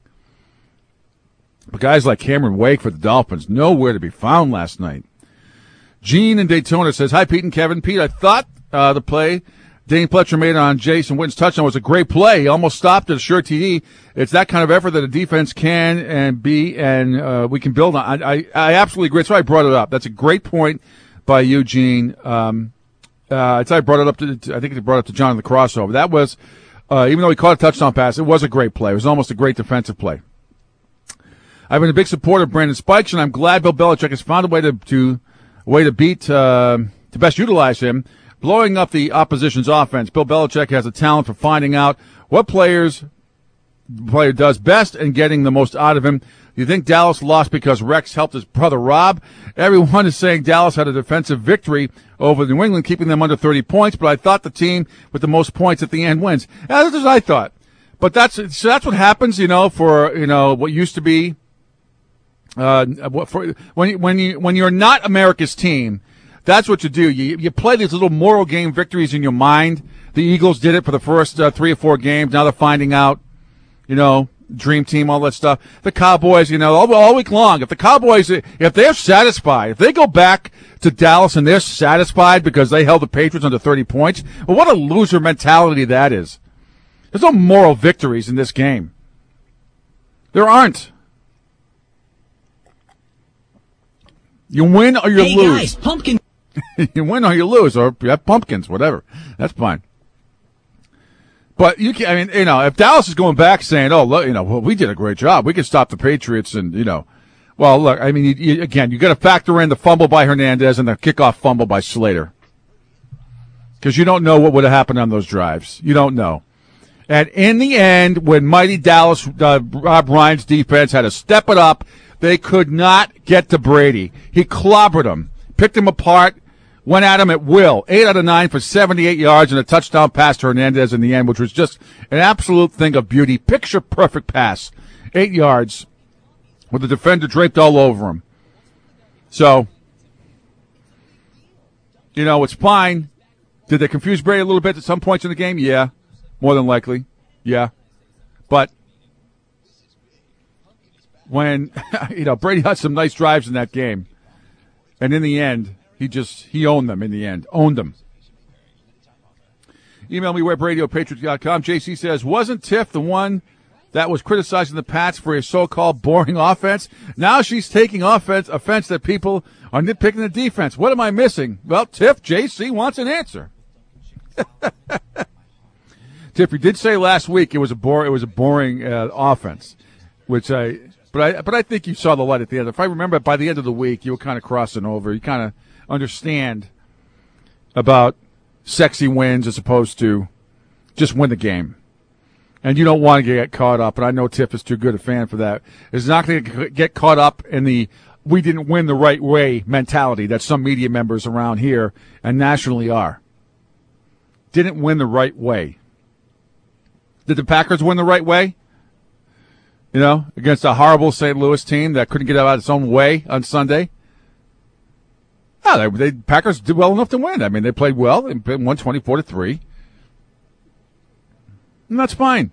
But guys like Cameron Wake for the Dolphins, nowhere to be found last night. Gene in Daytona says, hi, Pete and Kevin. Pete, I thought uh, the play Dane Pletcher made on Jason Witten's touchdown was a great play. He almost stopped at a sure T D. It's that kind of effort that a defense can and be, and uh, we can build on. I, I, I absolutely agree. That's why I brought it up. That's a great point by Eugene. Um, uh, it's I brought it up to, to, I think it brought it up to John in the crossover. That was, uh, even though he caught a touchdown pass, it was a great play. It was almost a great defensive play. I've been a big supporter of Brandon Spikes, and I'm glad Bill Belichick has found a way to, to way to beat, uh, to best utilize him. Blowing up the opposition's offense. Bill Belichick has a talent for finding out what players the player does best and getting the most out of him. Do you think Dallas lost because Rex helped his brother Rob? Everyone is saying Dallas had a defensive victory over New England, keeping them under thirty points, but I thought the team with the most points at the end wins. That's what I thought. But that's so that's what happens, you know, for, you know, what used to be uh for when when you when you're not America's team. That's what you do. You you play these little moral game victories in your mind. The Eagles did it for the first uh, three or four games. Now they're finding out, you know, dream team, all that stuff. The Cowboys, you know, all, all week long. If the Cowboys, if they're satisfied, if they go back to Dallas and they're satisfied because they held the Patriots under thirty points, well, what a loser mentality that is. There's no moral victories in this game. There aren't. You win or you hey lose. Guys, pumpkin. You win or you lose, or you have pumpkins, whatever. That's fine. But you can, I mean, you know, if Dallas is going back saying, "Oh, look, you know, well, we did a great job. We could stop the Patriots," and you know, well, look, I mean, you, you, again, you got to factor in the fumble by Hernandez and the kickoff fumble by Slater, because you don't know what would have happened on those drives. You don't know. And in the end, when mighty Dallas, uh, Rob Ryan's defense had to step it up, they could not get to Brady. He clobbered him, picked him apart. Went at him at will. Eight out of nine for seventy-eight yards and a touchdown pass to Hernandez in the end, which was just an absolute thing of beauty. Picture perfect pass. Eight yards with the defender draped all over him. So, you know, it's fine. Did they confuse Brady a little bit at some points in the game? Yeah. More than likely. Yeah. But when, you know, Brady had some nice drives in that game. And in the end, He just, he owned them in the end. Owned them. Email me, webradio at patriots dot com. J C says, wasn't Tiff the one that was criticizing the Pats for a so-called boring offense? Now she's taking offense, offense that people are nitpicking the defense. What am I missing? Well, Tiff, J C wants an answer. Tiff, you did say last week it was a bore, it was a boring uh, offense, which I, but I, but I think you saw the light at the end. If I remember, by the end of the week, you were kind of crossing over. You kind of understand about sexy wins as opposed to just win the game. And you don't want to get caught up, and I know Tiff is too good a fan for that, is not going to get caught up in the we didn't win the right way mentality that some media members around here and nationally are. Didn't win the right way. Did the Packers win the right way? You know, against a horrible Saint Louis team that couldn't get out of its own way on Sunday? Yeah, they, they Packers did well enough to win. I mean, they played well and won twenty-four to three, and that's fine.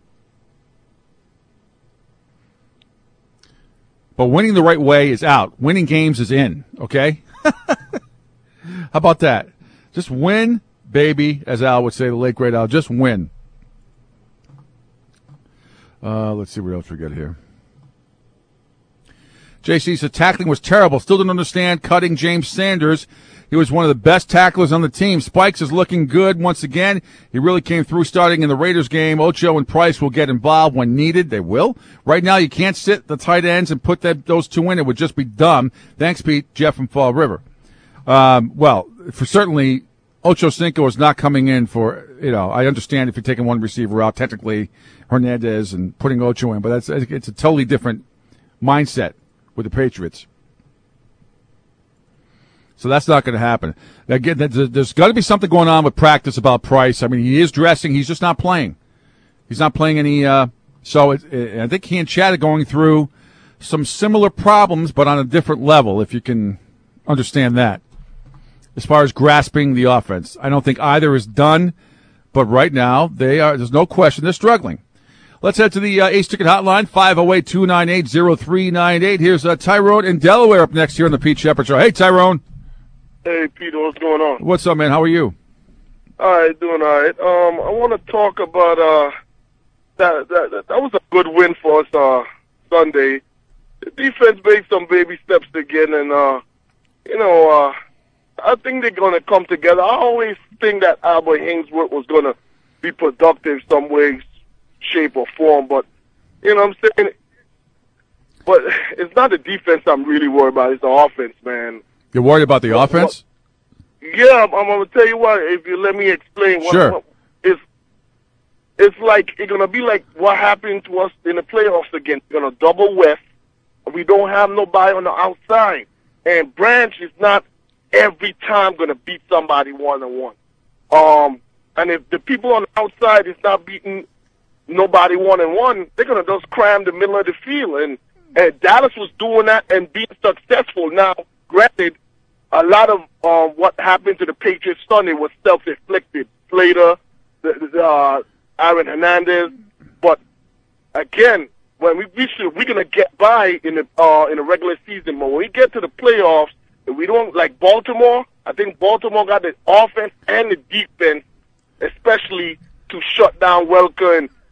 But winning the right way is out. Winning games is in. Okay, how about that? Just win, baby, as Al would say, the late great Al. Just win. Uh, let's see what else we got here. J C said tackling was terrible. Still didn't understand cutting James Sanders. He was one of the best tacklers on the team. Spikes is looking good once again. He really came through starting in the Raiders game. Ocho and Price will get involved when needed. They will. Right now, you can't sit the tight ends and put that, those two in. It would just be dumb. Thanks, Pete. Jeff from Fall River. Um, well, for certainly, Ocho Cinco is not coming in for, you know, I understand if you're taking one receiver out, technically Hernandez and putting Ocho in, but that's, it's a totally different mindset with the Patriots. So that's not going to happen. Again, there's got to be something going on with practice about Price. I mean, he is dressing. He's just not playing. He's not playing any. Uh, so it, it, I think he and Chad are going through some similar problems, but on a different level, if you can understand that. As far as grasping the offense, I don't think either is done, but right now, they are. There's no question they're struggling. Let's head to the uh, Ace Ticket Hotline, five oh eight, two nine eight, oh three nine eight. Here's uh, Tyrone in Delaware up next here on the Pete Shepard Show. Hey, Tyrone. Hey, Peter, what's going on? What's up, man? How are you? All right, doing all right. Um, I want to talk about uh, that, that. That was a good win for us uh, Sunday. The defense made some baby steps again, and, uh, you know, uh, I think they're going to come together. I always think that Albert Hainsworth was going to be productive some way, shape, or form, but, you know what I'm saying? But it's not the defense I'm really worried about. It's the offense, man. You're worried about the what, offense? What, yeah, I'm, I'm going to tell you what, if you let me explain. What, sure. What, it's, it's like, it's going to be like what happened to us in the playoffs again. We're going to double west. We don't have nobody on the outside. And Branch is not every time going to beat somebody one-on-one. Um, and if the people on the outside is not beating nobody one-on-one, they're going to just cram the middle of the field. And, and Dallas was doing that and being successful. Now, granted, a lot of um, what happened to the Patriots Sunday was self-inflicted. Slater, the, the, uh, Aaron Hernandez. But, again, when we, we should, we're going to get by in the, uh, in the regular season. But when we get to the playoffs, if we don't, like Baltimore, I think Baltimore got the offense and the defense, especially to shut down Welker and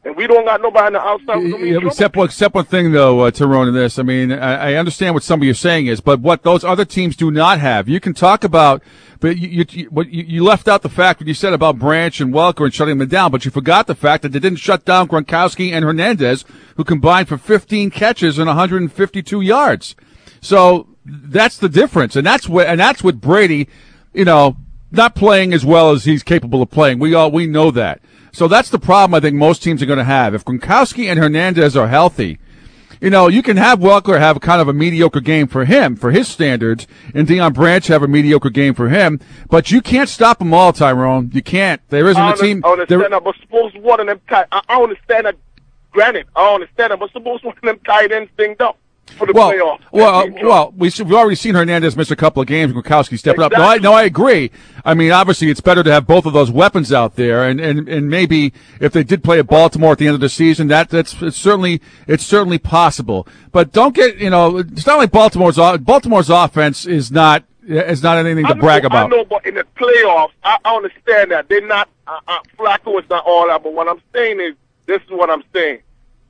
and we don't got nobody on the outside. We're gonna be in Yeah, trouble. except, one- except one thing, though, uh, Tyrone, in this. I mean, I, I understand what some of you're saying is, but what those other teams do not have. You can talk about, but you, you, you, what you you left out the fact what you said about Branch and Welker and shutting them down, but you forgot the fact that they didn't shut down Gronkowski and Hernandez, who combined for fifteen catches and one hundred fifty-two yards. So that's the difference, and that's what, and that's what Brady, you know, not playing as well as he's capable of playing. We all we know that. So that's the problem I think most teams are going to have. If Gronkowski and Hernandez are healthy, you know, you can have Welker have kind of a mediocre game for him, for his standards, and Deion Branch have a mediocre game for him, but you can't stop them all, Tyrone. You can't. There isn't I a team. I understand there- that, but suppose one of them tight. I, I understand that. Granted, I understand that, but suppose one of them tight ends dinged up for the well, playoffs. well, uh, well, we, we've already seen Hernandez miss a couple of games. Gronkowski stepping up. No, I, no, I agree. I mean, obviously, it's better to have both of those weapons out there, and, and, and maybe if they did play at Baltimore at the end of the season, that that's it's certainly it's certainly possible. But don't get you know, it's not like Baltimore's Baltimore's offense is not is not anything to I know, brag about. I know, but in the playoffs, I, I understand that they're not. Uh, uh, Flacco is not all that, but what I'm saying is, this is what I'm saying.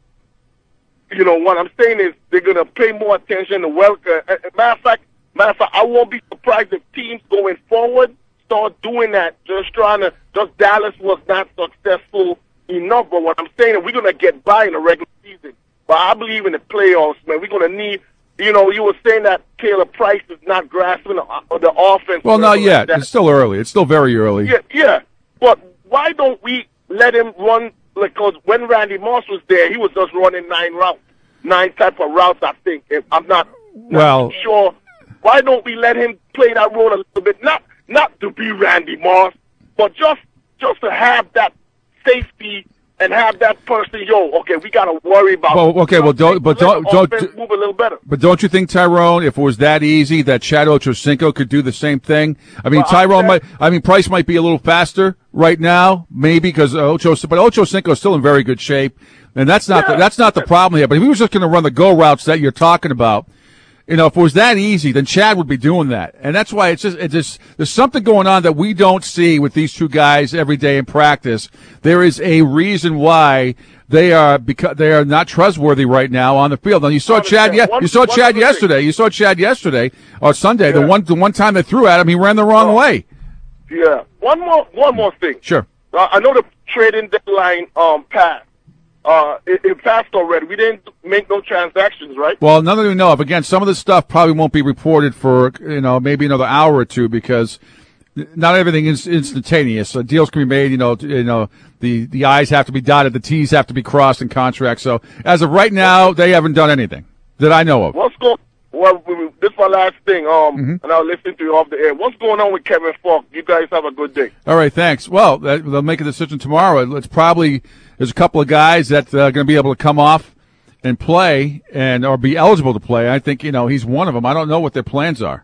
You know, what I'm saying is they're going to pay more attention to Welker. Uh, matter of fact, matter of fact, I won't be surprised if teams going forward start doing that. Just trying to, just Dallas was not successful enough. But what I'm saying is we're going to get by in the regular season. But I believe in the playoffs, man. We're going to need, you know, you were saying that Caleb Price is not grasping the, uh, the offense. Well, not like yet. that. It's still early. It's still very early. Yeah, yeah. But why don't we let him run? Because when Randy Moss was there, he was just running nine routes, nine type of routes, I think. If I'm not, not Well- sure. Why don't we let him play that role a little bit? Not not to be Randy Moss, but just just to have that safety and have that person. Yo, okay, we got to worry about. Well, okay, well, don't, but let don't, the don't, offense move a little better. but don't you think, Tyrone, if it was that easy, that Chad Ochocinco could do the same thing? I mean, Well, I Tyrone said- might, I mean, Price might be a little faster right now, maybe, because Ocho, but Ochocinco is still in very good shape, and that's not, Yeah. the, that's not the problem here. But if he was just going to run the go routes that you're talking about, you know, if it was that easy, then Chad would be doing that. And that's why it's just, it's just, there's something going on that we don't see with these two guys every day in practice. There is a reason why they are, because they are not trustworthy right now on the field. Now you saw Chad, yeah, One- you saw one Chad other thing. yesterday. You saw Chad yesterday or Sunday. The Yeah. one, the one time they threw at him, he ran the wrong Oh. way. Yeah. One more, one more thing. Sure. Uh, I know the trading deadline um passed. Uh, it, it passed already. We didn't make no transactions, right? Well, none that we know of. Again, some of this stuff probably won't be reported for, you know, maybe another hour or two because not everything is instantaneous. So deals can be made, you know, t- you know, the, the I's have to be dotted, the T's have to be crossed in contracts. So as of right now, they haven't done anything that I know of. What's going? Well, we, we- this is my last thing. Um, Mm-hmm. and I'll listen to you off the air. What's going on with Kevin Falk? You guys have a good day. All right, thanks. Well, that, they'll make a decision tomorrow. It's probably there's a couple of guys that are uh, going to be able to come off and play and or be eligible to play. I think you know he's one of them. I don't know what their plans are.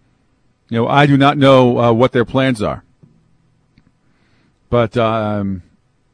You know, I do not know uh, what their plans are. But um,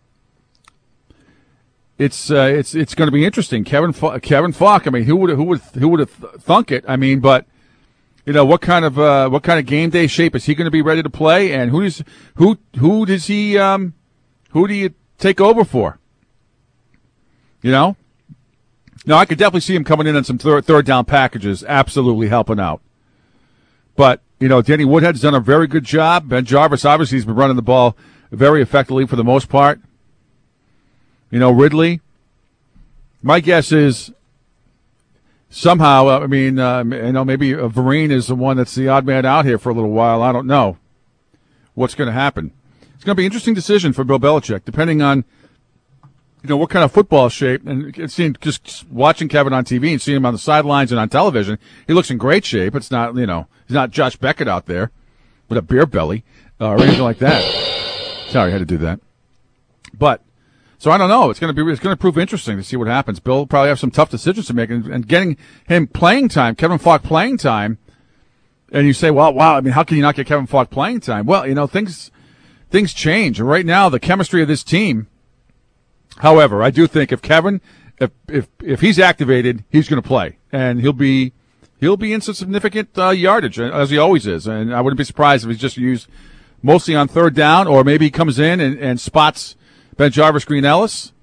it's uh, it's it's going to be interesting. Kevin Fa- Kevin Falk. I mean, who would who would who would have thunk it? I mean, but. You know what kind of uh, what kind of game day shape is he going to be ready to play, and who does who who does he um, who do you take over for? You know, no, I could definitely see him coming in on some third third down packages, absolutely helping out. But you know, Danny Woodhead's done a very good job. Ben Jarvis obviously has been running the ball very effectively for the most part. You know, Ridley. My guess is. Somehow, uh, I mean, uh, you know, maybe uh, Vereen is the one that's the odd man out here for a little while. I don't know what's going to happen. It's going to be an interesting decision for Bill Belichick, depending on, you know, what kind of football shape. And seeing just watching Kevin on T V and seeing him on the sidelines and on television, he looks in great shape. It's not, you know, he's not Josh Beckett out there with a beer belly uh, or anything like that. Sorry, I had to do that. But. So I don't know. It's going to be it's going to prove interesting to see what happens. Bill will probably have some tough decisions to make, and, and getting him playing time, Kevin Falk playing time. And you say, well, wow. I mean, how can you not get Kevin Falk playing time? Well, you know, things things change, and right now the chemistry of this team. However, I do think if Kevin, if if if he's activated, he's going to play, and he'll be he'll be in some significant uh, yardage as he always is. And I wouldn't be surprised if he's just used mostly on third down, or maybe he comes in and, and spots Ben Jarvis, Green Ellis,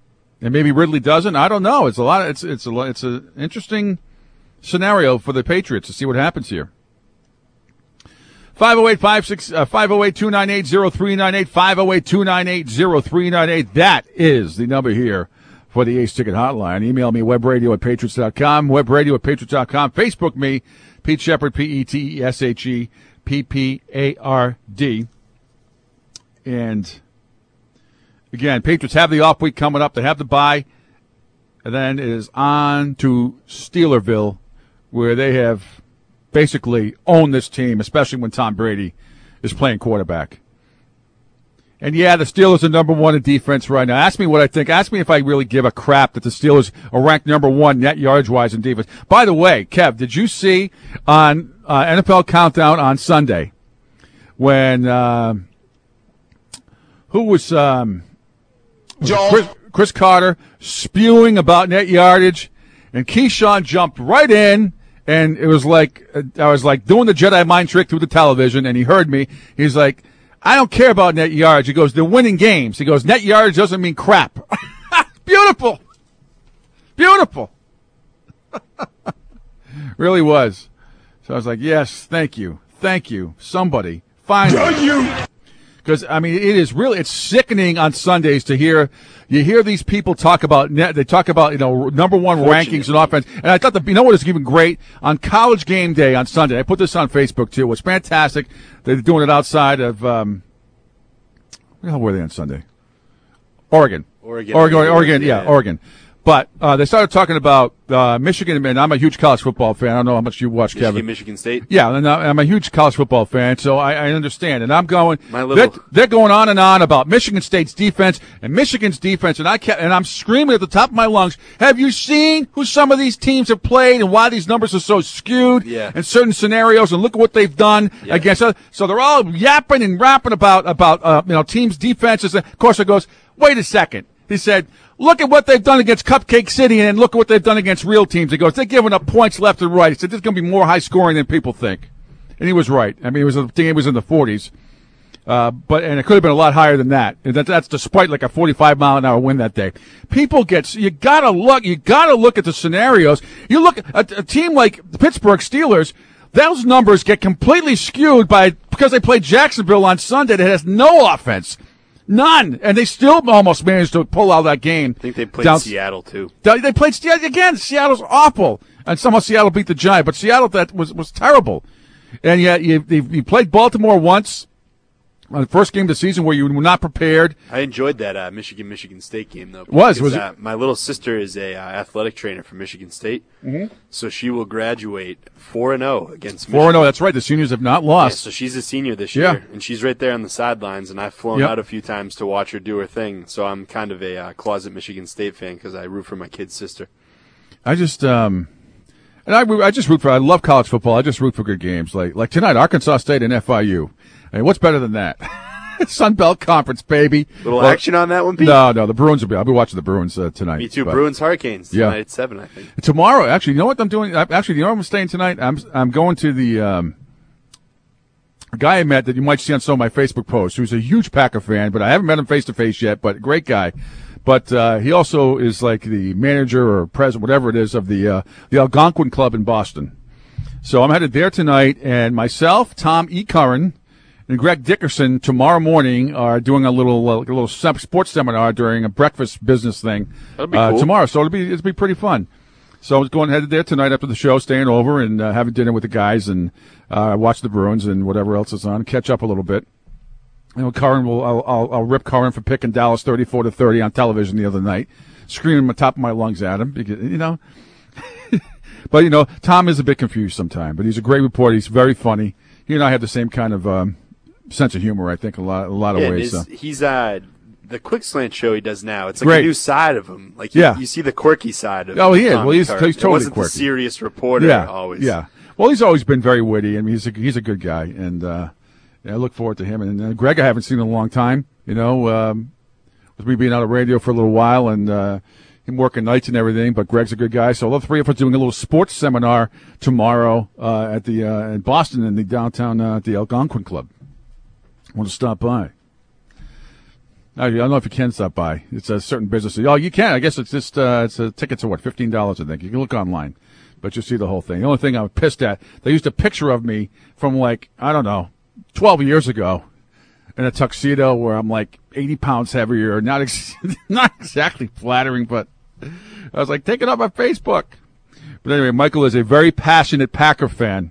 and maybe Ridley doesn't. I don't know. It's a lot. Of, it's it's a lo- it's an interesting scenario for the Patriots to see what happens here. five oh eight, five six, uh, five oh eight, two nine eight, oh three nine eight, five oh eight, two nine eight, oh three nine eight. That is the number here for the Ace Ticket Hotline. Email me, webradio at patriots dot com, webradio at patriots dot com. Facebook me, Pete Shepard, P E T E S H E P P A R D. And, again, Patriots have the off week coming up. They have the bye. And then it is on to Steelerville, where they have basically owned this team, especially when Tom Brady is playing quarterback. And, yeah, the Steelers are number one in defense right now. Ask me what I think. Ask me if I really give a crap that the Steelers are ranked number one net yards-wise in defense. By the way, Kev, did you see on uh, N F L Countdown on Sunday when uh, who was, um, was Chris, Chris Carter spewing about net yardage, and Keyshawn jumped right in, and it was like I was like doing the Jedi mind trick through the television, and he heard me. He's like, I don't care about net yards. He goes, they're winning games. He goes, net yards doesn't mean crap. Beautiful. Beautiful. Really was. So I was like, yes, thank you. Thank you. Somebody. Finally. you. Because, I mean, it is really, it's sickening on Sundays to hear, you hear these people talk about net, they talk about, you know, number one rankings in offense. And I thought, the, you know what is even great? On College Game Day on Sunday, I put this on Facebook too. It was fantastic. They're doing it outside of, um, where the hell were they on Sunday? Oregon. Oregon. Oregon, Oregon, yeah, yeah, Oregon. But uh, they started talking about uh, Michigan, and I'm a huge college football fan. I don't know how much you watch, Michigan, Kevin. Michigan State? Yeah, and I'm a huge college football fan, so I, I understand. And I'm going, My little... they're, they're going on and on about Michigan State's defense and Michigan's defense, and, I kept, and I'm screaming at the top of my lungs, have you seen who some of these teams have played and why these numbers are so skewed yeah. in certain scenarios, and look at what they've done yeah. against us. So they're all yapping and rapping about, about uh, you know, teams' defenses. Of course, it goes, wait a second. He said, look at what they've done against Cupcake City, and look at what they've done against real teams. He goes, they're giving up points left and right. He said, this is going to be more high scoring than people think. And he was right. I mean, it was a game was in the forties. Uh, but, and it could have been a lot higher than that. And that, that's despite like a forty-five mile an hour wind that day. People get, you gotta look, you gotta look at the scenarios. You look at a, a team like the Pittsburgh Steelers, those numbers get completely skewed by, because they played Jacksonville on Sunday that has no offense. None. And they still almost managed to pull out that game. I think they played down, Seattle, too. They played Seattle again. Seattle's awful. And somehow Seattle beat the Giants. But Seattle, that was, was terrible. And yet you, you played Baltimore once on the first game of the season where you were not prepared. I enjoyed that uh, Michigan-Michigan State game, though. Was, because, was it? Uh, my little sister is a uh, athletic trainer for Michigan State. Mm-hmm. So she will graduate four and oh against Michigan. four and oh, that's right. The seniors have not lost. Yeah, so she's a senior this Yeah. year, and she's right there on the sidelines, and I've flown Yep. out a few times to watch her do her thing. So I'm kind of a uh, closet Michigan State fan because I root for my kid's sister. I just, um, and I, I just root for, I love college football. I just root for good games. Like, like tonight, Arkansas State and F I U. I mean, what's better than that? Sun Belt Conference, baby. Little well, action on that one, Pete? No, no, the Bruins will be, I'll be watching the Bruins uh, tonight. Me too. But, Bruins Hurricanes yeah. tonight at seven, I think. Tomorrow, actually, you know what I'm doing? I, actually, you know where I'm staying tonight? I'm, I'm going to the, um, a guy I met that you might see on some of my Facebook posts, who's a huge Packer fan, but I haven't met him face to face yet, but great guy. But uh, he also is like the manager or president, whatever it is, of the uh, the Algonquin Club in Boston. So I'm headed there tonight, and myself, Tom E. Curran, and Greg Dickerson tomorrow morning are doing a little uh, a little sports seminar during a breakfast business thing That'll be uh, cool. tomorrow. So it'll be it'll be pretty fun. So I was going headed there tonight after the show, staying over and uh, having dinner with the guys and uh, watch the Bruins and whatever else is on, catch up a little bit. You know, Curran will I'll, I'll, I'll rip Curran for picking Dallas thirty-four to thirty on television the other night, screaming the top of my lungs at him because you know. But you know, Tom is a bit confused sometimes, but he's a great reporter. He's very funny. He and I have the same kind of um, sense of humor, I think, a lot a lot of Yeah, ways. his- So. He's uh, the quick slant show he does now. It's like Great. a new side of him. Like you, Yeah. you see the quirky side of. Oh, he is. Tom Well, he's- Curran. he's It totally wasn't quirky. the serious reporter Yeah, always. yeah. Well, he's always been very witty. I mean, he's a, he's a good guy, and uh, yeah, I look forward to him. And uh, Greg, I haven't seen in a long time. You know, um, with me being out of radio for a little while and uh, him working nights and everything. But Greg's a good guy. So all three of us doing a little sports seminar tomorrow uh, at the uh, in Boston in the downtown uh, at the Algonquin Club. I want to stop by. I don't know if you can stop by. It's a certain business. Oh, you can. I guess it's just uh, it's a tickets are what fifteen dollars. I think you can look online, but you'll see the whole thing. The only thing I'm pissed at, they used a picture of me from like I don't know, twelve years ago, in a tuxedo where I'm like eighty pounds heavier. Not ex- not exactly flattering, but I was like, take it off my Facebook. But anyway, Michael is a very passionate Packer fan,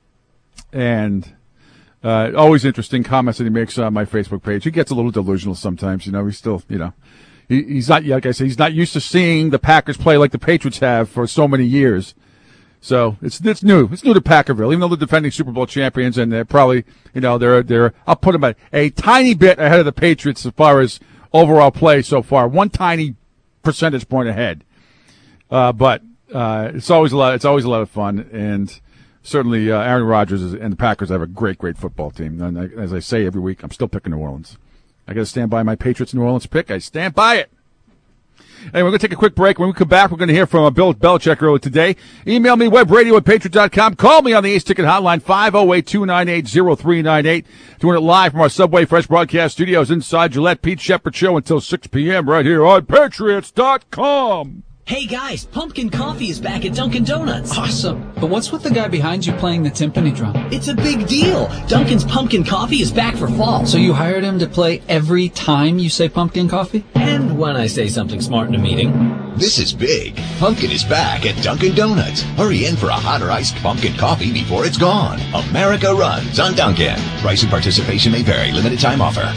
and. Uh, always interesting comments that he makes on my Facebook page. He gets a little delusional sometimes, you know. He's still, you know, he, he's not, like I said, he's not used to seeing the Packers play like the Patriots have for so many years. So it's it's new. It's new to Packerville, even though they're defending Super Bowl champions, and they're probably, you know, they're they're. I'll put them at a tiny bit ahead of the Patriots as far as overall play so far, one tiny percentage point ahead. Uh, but uh, it's always a lot. It's always a lot of fun, and. Certainly, uh, Aaron Rodgers is, and the Packers have a great, great football team. And I, as I say every week, I'm still picking New Orleans. I got to stand by my Patriots New Orleans pick. I stand by it. Anyway, we're going to take a quick break. When we come back, we're going to hear from uh, Bill Belichick earlier today. Email me, webradio at patriot dot com. Call me on the Ace Ticket Hotline, five oh eight, two nine eight, oh three nine eight. Doing it live from our Subway Fresh broadcast studios inside Gillette. Pete Shepard Show until six p.m. right here on patriots dot com. Hey guys, pumpkin coffee is back at Dunkin' Donuts. Awesome. But what's with the guy behind you playing the timpani drum? It's a big deal. Dunkin's pumpkin coffee is back for fall. So you hired him to play every time you say pumpkin coffee? And when I say something smart in a meeting. This is big. Pumpkin is back at Dunkin' Donuts. Hurry in for a hot or iced pumpkin coffee before it's gone. America runs on Dunkin'. Price and participation may vary. Limited time offer.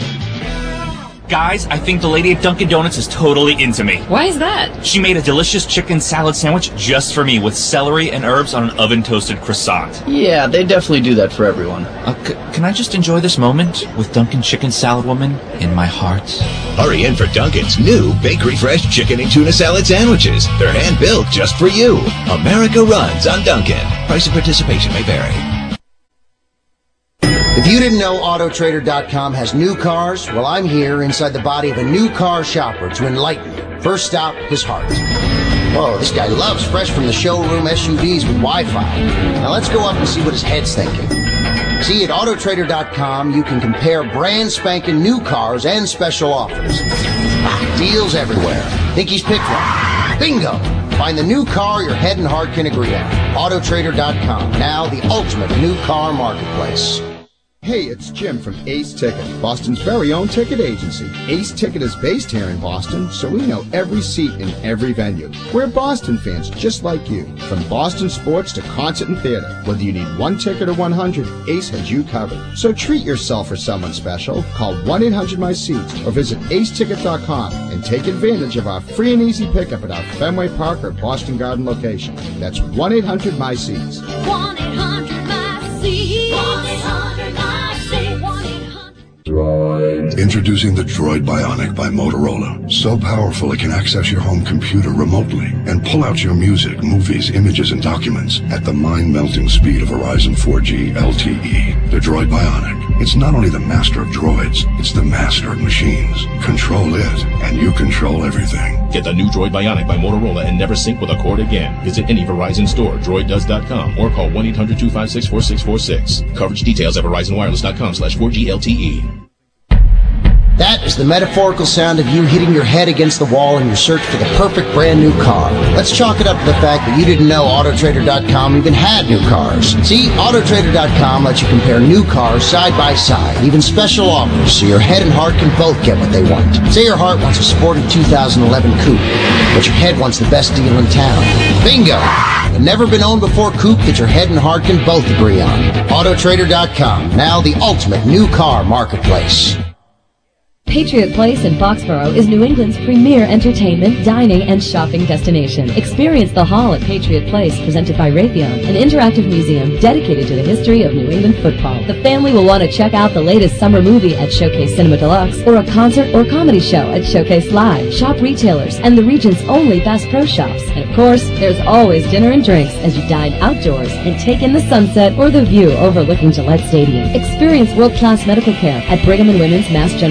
Guys, I think the lady at Dunkin' Donuts is totally into me. Why is that? She made a delicious chicken salad sandwich just for me with celery and herbs on an oven-toasted croissant. Yeah, they definitely do that for everyone. Uh, c- can I just enjoy this moment with Dunkin' Chicken Salad Woman in my heart? Hurry in for Dunkin's new Bakery Fresh chicken and tuna salad sandwiches. They're hand-built just for you. America runs on Dunkin'. Price and participation may vary. If you didn't know Auto Trader dot com has new cars, well, I'm here inside the body of a new car shopper to enlighten you. First stop, his heart. Whoa, this guy loves fresh from the showroom S U Vs with Wi-Fi. Now let's go up and see what his head's thinking. See, at Auto Trader dot com, you can compare brand spanking new cars and special offers. Ah, deals everywhere. Think he's picked one? Bingo! Find the new car your head and heart can agree on. Auto Trader dot com, now the ultimate new car marketplace. Hey, it's Jim from Ace Ticket, Boston's very own ticket agency. Ace Ticket is based here in Boston, so we know every seat in every venue. We're Boston fans just like you. From Boston sports to concert and theater, whether you need one ticket or one hundred, Ace has you covered. So treat yourself or someone special. Call one eight hundred my seats or visit ace ticket dot com and take advantage of our free and easy pickup at our Fenway Park or Boston Garden location. That's one eight hundred my seats. one eight hundred my seats. one eight hundred my seats. Introducing the Droid Bionic by Motorola. So powerful it can access your home computer remotely and pull out your music, movies, images, and documents at the mind-melting speed of Verizon four G L T E. The Droid Bionic. It's not only the master of droids, it's the master of machines. Control it, and you control everything. Get the new Droid Bionic by Motorola and never sync with a cord again. Visit any Verizon store, droid does dot com, or call one eight hundred two five six four six four six. Coverage details at verizon wireless dot com slash four G L T E. That is the metaphorical sound of you hitting your head against the wall in your search for the perfect brand new car. Let's chalk it up to the fact that you didn't know Auto Trader dot com even had new cars. See, Auto Trader dot com lets you compare new cars side by side, even special offers, so your head and heart can both get what they want. Say your heart wants a sporty two thousand eleven coupe, but your head wants the best deal in town. Bingo! A never been owned before coupe that your head and heart can both agree on. Auto Trader dot com, now the ultimate new car marketplace. Patriot Place in Foxborough is New England's premier entertainment, dining, and shopping destination. Experience the Hall at Patriot Place, presented by Raytheon, an interactive museum dedicated to the history of New England football. The family will want to check out the latest summer movie at Showcase Cinema Deluxe, or a concert or comedy show at Showcase Live. Shop retailers and the region's only Bass Pro Shops. And of course, there's always dinner and drinks as you dine outdoors and take in the sunset or the view overlooking Gillette Stadium. Experience world-class medical care at Brigham and Women's Mass General Healthcare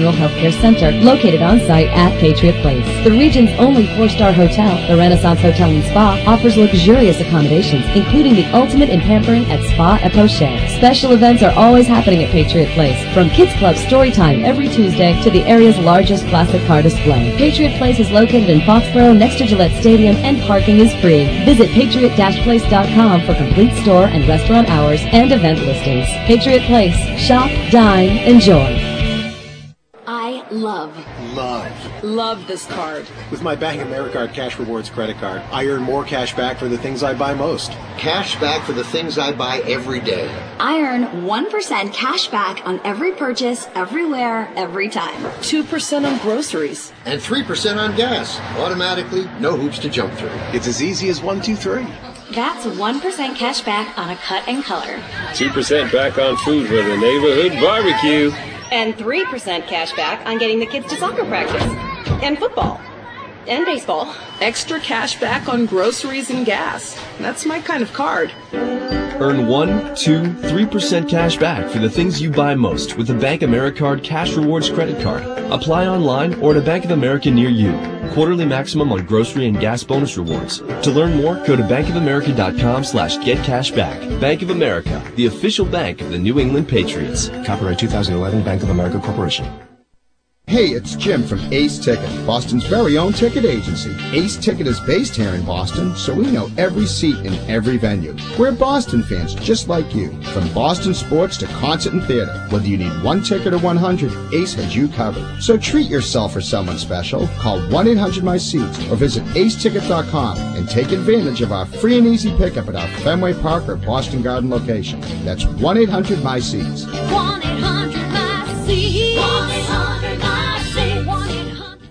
Care Center, located on site at Patriot Place. The region's only four-star hotel, the Renaissance Hotel and Spa, offers luxurious accommodations, including the ultimate in pampering at Spa et Poche. Special events are always happening at Patriot Place, from Kids Club Story Time every Tuesday to the area's largest classic car display. Patriot Place is located in Foxborough next to Gillette Stadium, and parking is free. Visit patriot dash place dot com for complete store and restaurant hours and event listings. Patriot Place. Shop, dine, enjoy. I love, Love. Love this card. With my Bank of America Cash Rewards credit card, I earn more cash back for the things I buy most. Cash back for the things I buy every day. I earn one percent cash back on every purchase, everywhere, every time. two percent on groceries. And three percent on gas. Automatically, no hoops to jump through. It's as easy as one, two, three. That's one percent cash back on a cut and color. two percent back on food for the neighborhood barbecue. And three percent cash back on getting the kids to soccer practice. And football. And baseball. Extra cash back on groceries and gas. That's my kind of card. Earn one, two, three percent cash back for the things you buy most with the Bank Americard Cash Rewards credit card. Apply online or at a Bank of America near you. Quarterly maximum on grocery and gas bonus rewards. To learn more, go to bankofamerica.com slash get cash back. Bank of America, the official bank of the New England Patriots. Copyright two thousand eleven, Bank of America Corporation. Hey, it's Jim from Ace Ticket, Boston's very own ticket agency. Ace Ticket is based here in Boston, so we know every seat in every venue. We're Boston fans just like you. From Boston sports to concert and theater, whether you need one ticket or one hundred, Ace has you covered. So treat yourself or someone special. Call one eight hundred my seats or visit ace ticket dot com and take advantage of our free and easy pickup at our Fenway Park or Boston Garden location. That's one eight hundred my seats. one eight hundred my seats. one eight hundred my seats. one eight hundred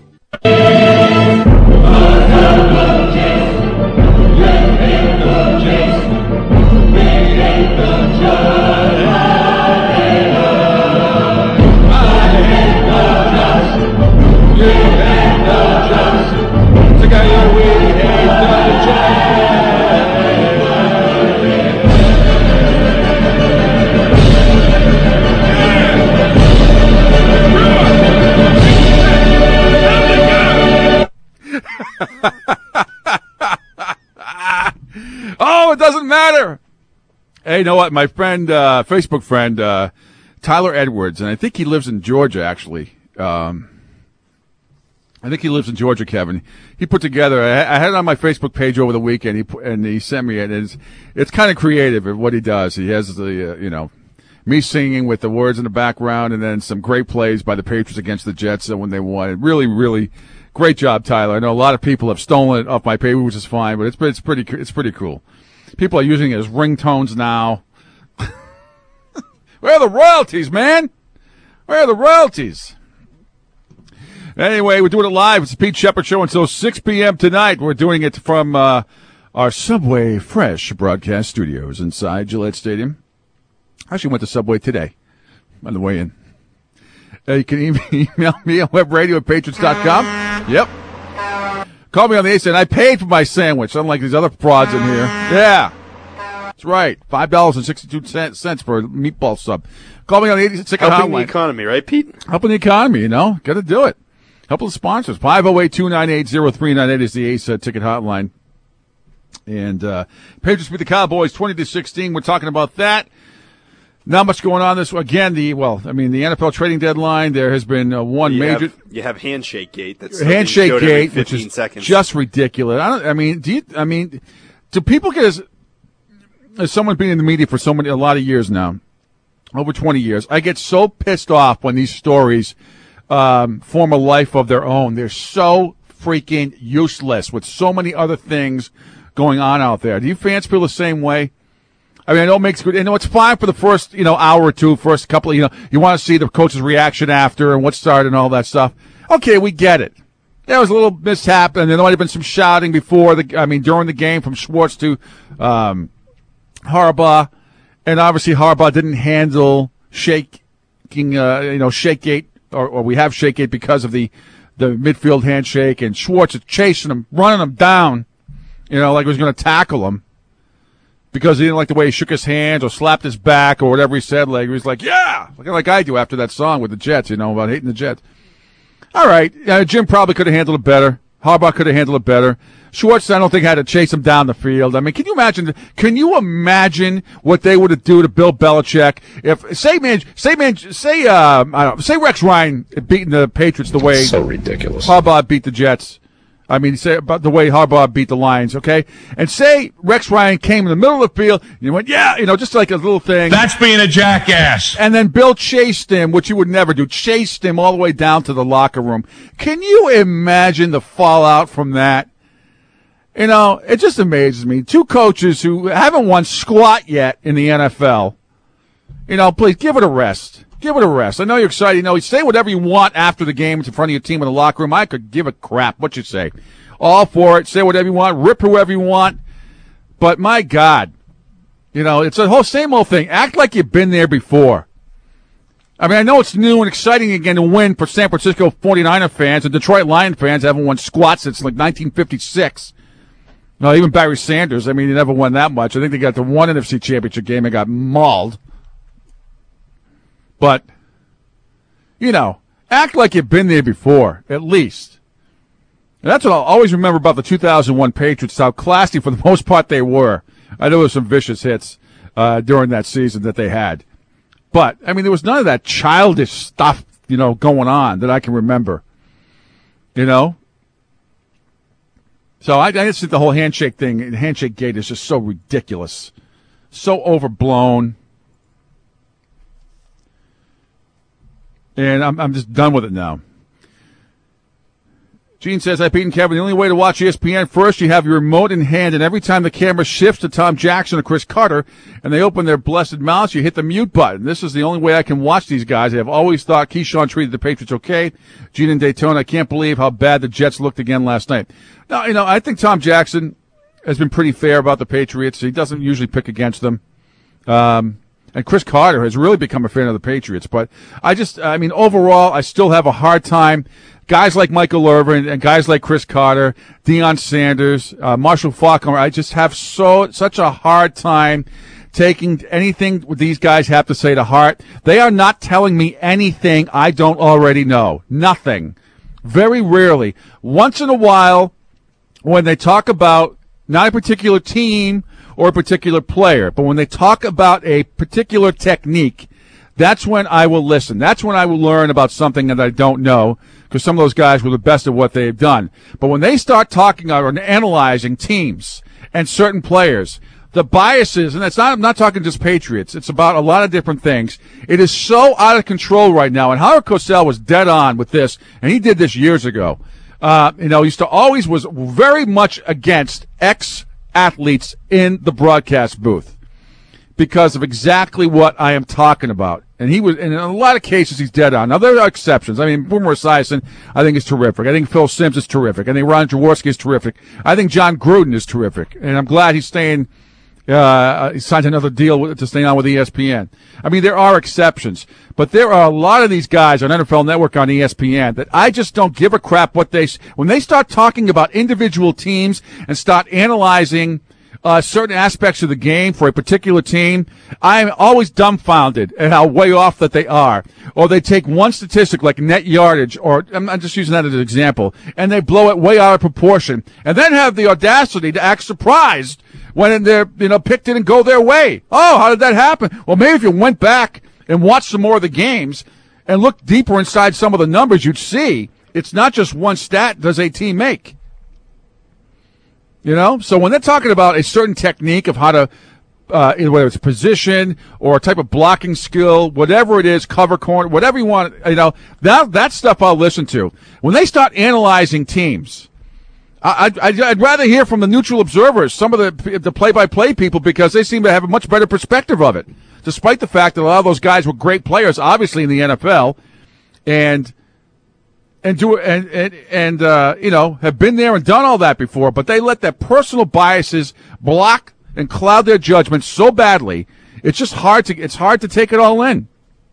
Oh, it doesn't matter. Hey, you know what? My friend, uh, Facebook friend, uh, Tyler Edwards, and I think he lives in Georgia, actually. Um, I think he lives in Georgia, Kevin. He put together, I, I had it on my Facebook page over the weekend, he put, and he sent me it. It's, it's kind of creative of what he does. He has the, uh, you know, me singing with the words in the background, and then some great plays by the Patriots against the Jets when they won. Really, really great job, Tyler. I know a lot of people have stolen it off my page, which is fine, but it's, it's pretty, it's pretty cool. People are using it as ringtones now. Where are the royalties, man? Where are the royalties? Anyway, we're doing it live. It's the Pete Shepard Show until six p.m. tonight. We're doing it from uh, our Subway Fresh broadcast studios inside Gillette Stadium. I actually went to Subway today on the way in. Uh, you can e- email me on webradio at patriots dot com. Yep. Call me on the Ace, and I paid for my sandwich, unlike these other frauds in here. Yeah. That's right. five dollars and sixty-two cents for a meatball sub. Call me on the eighty-six Helping the economy, right, Pete? Helping the economy, you know. Got to do it. Help the sponsors. five oh eight, two nine eight, oh three nine eight is the Ace uh, ticket hotline. And uh, Patriots beat the Cowboys twenty to sixteen. We're talking about that. Not much going on this again. The well, I mean, the N F L trading deadline. There has been uh, one you major. Have, you have handshake gate. That's handshake gate, which is seconds. just ridiculous. I don't. I mean, do you? I mean, do people get as as someone being in the media for so many a lot of years now, over twenty years? I get so pissed off when these stories um, form a life of their own. They're so freaking useless with so many other things going on out there. Do you fans feel the same way? I mean, I know it makes good. You know, it's fine for the first, you know, hour or two, first couple of, you know, you want to see the coach's reaction after and what started and all that stuff. Okay, we get it. There was a little mishap, and there might have been some shouting before the, I mean, during the game from Schwartz to um, Harbaugh, and obviously Harbaugh didn't handle shaking, uh, you know, Shakegate, or, or we have Shakegate because of the the midfield handshake, and Schwartz is chasing him, running him down, you know, like he was going to tackle him. Because he didn't like the way he shook his hands or slapped his back or whatever he said. Like he was like, yeah, like, like I do after that song with the Jets, you know, about hating the Jets. All right, uh, Jim probably could have handled it better. Harbaugh could have handled it better. Schwartz, I don't think, had to chase him down the field. I mean, can you imagine? Can you imagine what they would have do to Bill Belichick if, say, man, say, man, say, uh, I don't know, say Rex Ryan had beaten the Patriots the way so ridiculous. Harbaugh beat the Jets. I mean, say about the way Harbaugh beat the Lions, okay? And say Rex Ryan came in the middle of the field, and you went, yeah, you know, just like a little thing. That's being a jackass. And then Bill chased him, which you would never do, chased him all the way down to the locker room. Can you imagine the fallout from that? You know, it just amazes me. Two coaches who haven't won squat yet in the N F L. You know, please give it a rest. Give it a rest. I know you're excited. You know, you say whatever you want after the game in front of your team in the locker room. I could give a crap what you say. All for it. Say whatever you want. Rip whoever you want. But my God, you know, it's a whole same old thing. Act like you've been there before. I mean, I know it's new and exciting again to win for San Francisco forty-niner fans, and Detroit Lion fans haven't won squat since like nineteen fifty-six. No, even Barry Sanders. I mean, he never won that much. I think they got to one N F C championship game and got mauled. But, you know, act like you've been there before, at least. And that's what I'll always remember about the two thousand one Patriots, how classy for the most part they were. I know there were some vicious hits uh, during that season that they had. But, I mean, there was none of that childish stuff, you know, going on that I can remember. You know? So I, I just think the whole handshake thing, handshake gate is just so ridiculous. So overblown. And I'm I'm just done with it now. Gene says, hi, Pete and Kevin. The only way to watch E S P N, first you have your remote in hand, and every time the camera shifts to Tom Jackson or Chris Carter, and they open their blessed mouths, you hit the mute button. This is the only way I can watch these guys. I have always thought Keyshawn treated the Patriots okay. Gene in Daytona, I can't believe how bad the Jets looked again last night. Now, you know, I think Tom Jackson has been pretty fair about the Patriots. He doesn't usually pick against them. Um... And Chris Carter has really become a fan of the Patriots. But I just, I mean, overall, I still have a hard time. Guys like Michael Irvin and guys like Chris Carter, Deion Sanders, uh, Marshall Faulkner, I just have so such a hard time taking anything these guys have to say to heart. They are not telling me anything I don't already know. Nothing. Very rarely. Once in a while, when they talk about not a particular team or a particular player, but when they talk about a particular technique, that's when I will listen. That's when I will learn about something that I don't know, because some of those guys were the best at what they've done. But when they start talking or analyzing teams and certain players, the biases, and it's not, I'm not talking just Patriots, it's about a lot of different things. It is so out of control right now, and Howard Cosell was dead on with this, and he did this years ago. Uh, you know, he used to always was very much against ex athletes in the broadcast booth because of exactly what I am talking about. And he was, and in a lot of cases, he's dead on. Now, there are exceptions. I mean, Boomer Esiason, I think, is terrific. I think Phil Simms is terrific. I think Ron Jaworski is terrific. I think John Gruden is terrific. And I'm glad he's staying, uh, he signed another deal with, to stay on with E S P N. I mean, there are exceptions. But there are a lot of these guys on N F L Network on E S P N that I just don't give a crap what they, when they start talking about individual teams and start analyzing uh, certain aspects of the game for a particular team, I'm always dumbfounded at how way off that they are. Or they take one statistic like net yardage, or I'm, I'm just using that as an example, and they blow it way out of proportion, and then have the audacity to act surprised when they're, you know, picked it and go their way. Oh, how did that happen? Well, maybe if you went back and watch some more of the games and look deeper inside some of the numbers, you'd see it's not just one stat does a team make. You know? So when they're talking about a certain technique of how to, uh, whether it's position or a type of blocking skill, whatever it is, cover corner, whatever you want, you know, that, that stuff I'll listen to. When they start analyzing teams, I, I'd, I'd rather hear from the neutral observers, some of the, the play-by-play people, because they seem to have a much better perspective of it. Despite the fact that a lot of those guys were great players, obviously in the N F L, and and do and and, and uh, you know, have been there and done all that before, but they let their personal biases block and cloud their judgment so badly. It's just hard to it's hard to take it all in.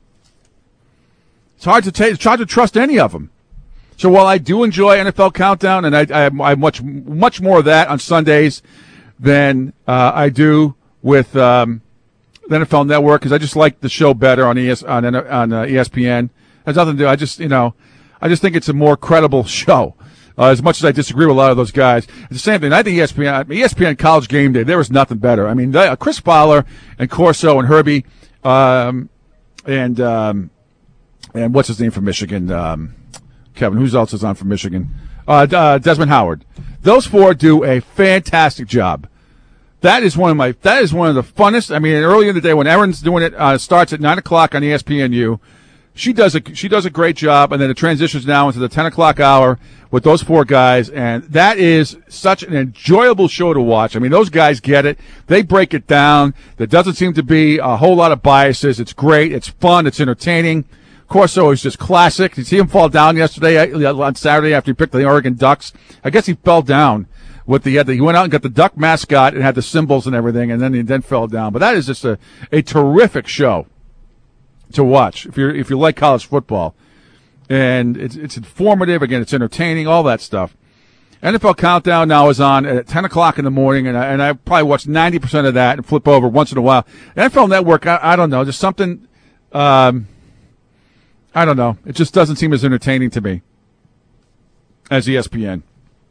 It's hard to take. It's hard to trust any of them. So while I do enjoy N F L Countdown, and I I, I much much more of that on Sundays than uh, I do with. Um, The N F L Network, because I just like the show better on E S on on uh, E S P N. Has nothing to do. I just, you know, I just think it's a more credible show. Uh, as much as I disagree with a lot of those guys, it's the same thing. I think E S P N, E S P N College Game Day, there was nothing better. I mean, they, uh, Chris Fowler and Corso and Herbie, um, and um, and what's his name from Michigan? Um, Kevin, who else is on from Michigan? Uh, uh, Desmond Howard. Those four do a fantastic job. That is one of my. That is one of the funnest. I mean, earlier in the day when Erin's doing it, uh, starts at nine o'clock on E S P N U. She does a she does a great job, and then it transitions now into the ten o'clock hour with those four guys, and that is such an enjoyable show to watch. I mean, those guys get it; they break it down. There doesn't seem to be a whole lot of biases. It's great. It's fun. It's entertaining. Corso is just classic. Did you see him fall down yesterday on Saturday after he picked the Oregon Ducks? I guess he fell down with the, he went out and got the Duck mascot and had the symbols and everything, and then he then fell down. But that is just a, a terrific show to watch if you're if you like college football, and it's it's informative. Again, it's entertaining, all that stuff. N F L Countdown now is on at ten o'clock in the morning, and I, and I probably watch ninety percent of that and flip over once in a while. N F L Network, I, I don't know, there's something. Um, I don't know. It just doesn't seem as entertaining to me as E S P N.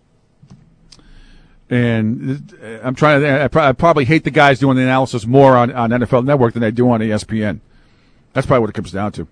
And I'm trying to. I probably hate the guys doing the analysis more on, on N F L Network than I do on E S P N. That's probably what it comes down to.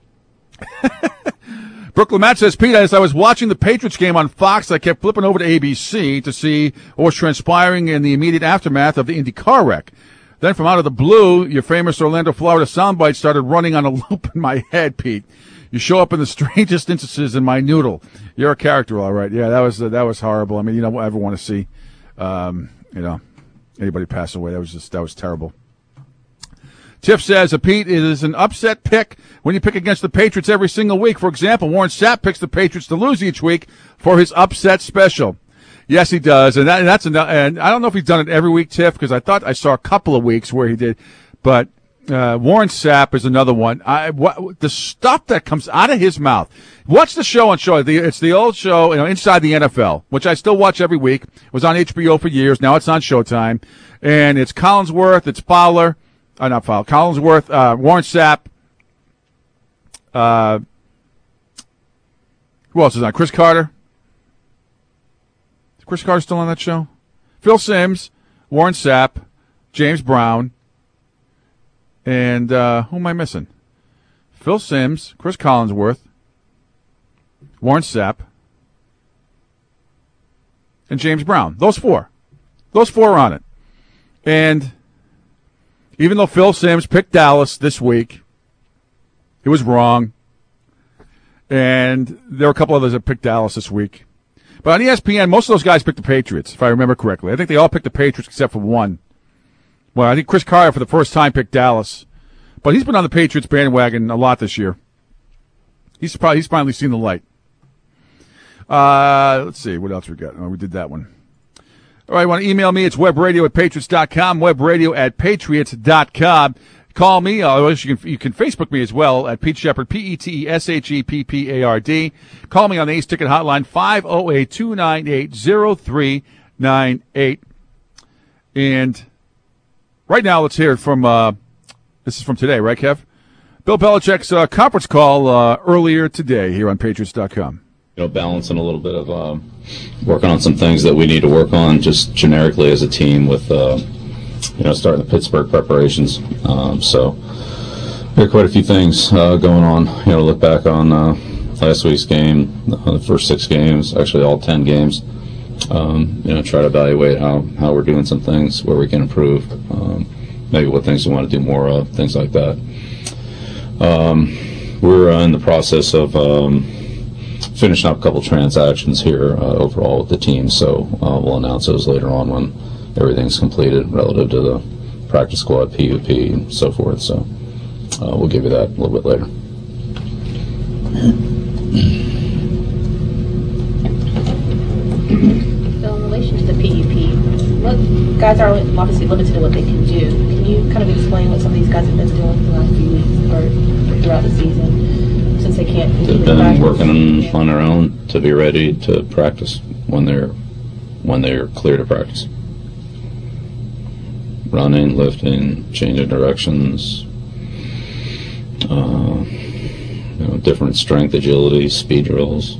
Brooklyn Matt says, Pete, as I was watching the Patriots game on Fox, I kept flipping over to A B C to see what was transpiring in the immediate aftermath of the Indy car wreck. Then from out of the blue, your famous Orlando, Florida soundbite started running on a loop in my head, Pete. You show up in the strangest instances in my noodle. You're a character, all right. Yeah, that was uh, that was horrible. I mean, you don't ever want to see, um, you know, anybody pass away. That was just that was terrible. Tiff says, Pete, it is an upset pick when you pick against the Patriots every single week. For example, Warren Sapp picks the Patriots to lose each week for his upset special. Yes, he does, and, that, and that's enough. And I don't know if he's done it every week, Tiff, because I thought I saw a couple of weeks where he did. But uh, Warren Sapp is another one. I what, the stuff that comes out of his mouth. Watch the show on show. The, it's the old show, you know, Inside the N F L, which I still watch every week. It was on H B O for years. Now it's on Showtime, and it's Collinsworth, it's Fowler, uh, not Fowler, Collinsworth, uh, Warren Sapp. Uh, who else is on? Chris Carter. Is Chris Carter still on that show? Phil Simms, Warren Sapp, James Brown, and uh, who am I missing? Phil Simms, Chris Collinsworth, Warren Sapp, and James Brown. Those four. Those four are on it. And even though Phil Simms picked Dallas this week, he was wrong. And there were a couple others that picked Dallas this week. But on E S P N, most of those guys picked the Patriots, if I remember correctly. I think they all picked the Patriots except for one. Well, I think Chris Carter, for the first time, picked Dallas. But he's been on the Patriots bandwagon a lot this year. He's probably he's finally seen the light. Uh, let's see. What else we got? Oh, we did that one. All right, want to email me? It's webradio at patriots dot com, webradio at patriots dot com. Call me. Uh, you can you can Facebook me as well at Pete Shepherd, P E T E S H E P P A R D. Call me on the Ace Ticket Hotline, five oh eight, two nine eight, oh three nine eight. And right now, let's hear it from, uh, this is from today, right, Kev? Bill Belichick's uh, conference call uh, earlier today here on patriots dot com. You know, balancing a little bit of um, working on some things that we need to work on just generically as a team with, uh, you know, starting the Pittsburgh preparations. Um, so there are quite a few things uh, going on. You know, look back on uh, last week's game, uh, the first six games, actually all ten games. Um, you know, try to evaluate how, how we're doing some things, where we can improve, um, maybe what things we want to do more of, things like that. Um, we're uh, in the process of um, finishing up a couple transactions here uh, overall with the team, so uh, we'll announce those later on when everything's completed relative to the practice squad, P U P, and so forth. So uh, we'll give you that a little bit later. So in relation to the P U P, what, guys are obviously limited in what they can do. Can you kind of explain what some of these guys have been doing the last few weeks or throughout the season, since they can't continue They've been to working on their own to be ready to practice when they're when they're clear to practice. Running, lifting, changing directions, uh, you know, different strength, agility, speed drills.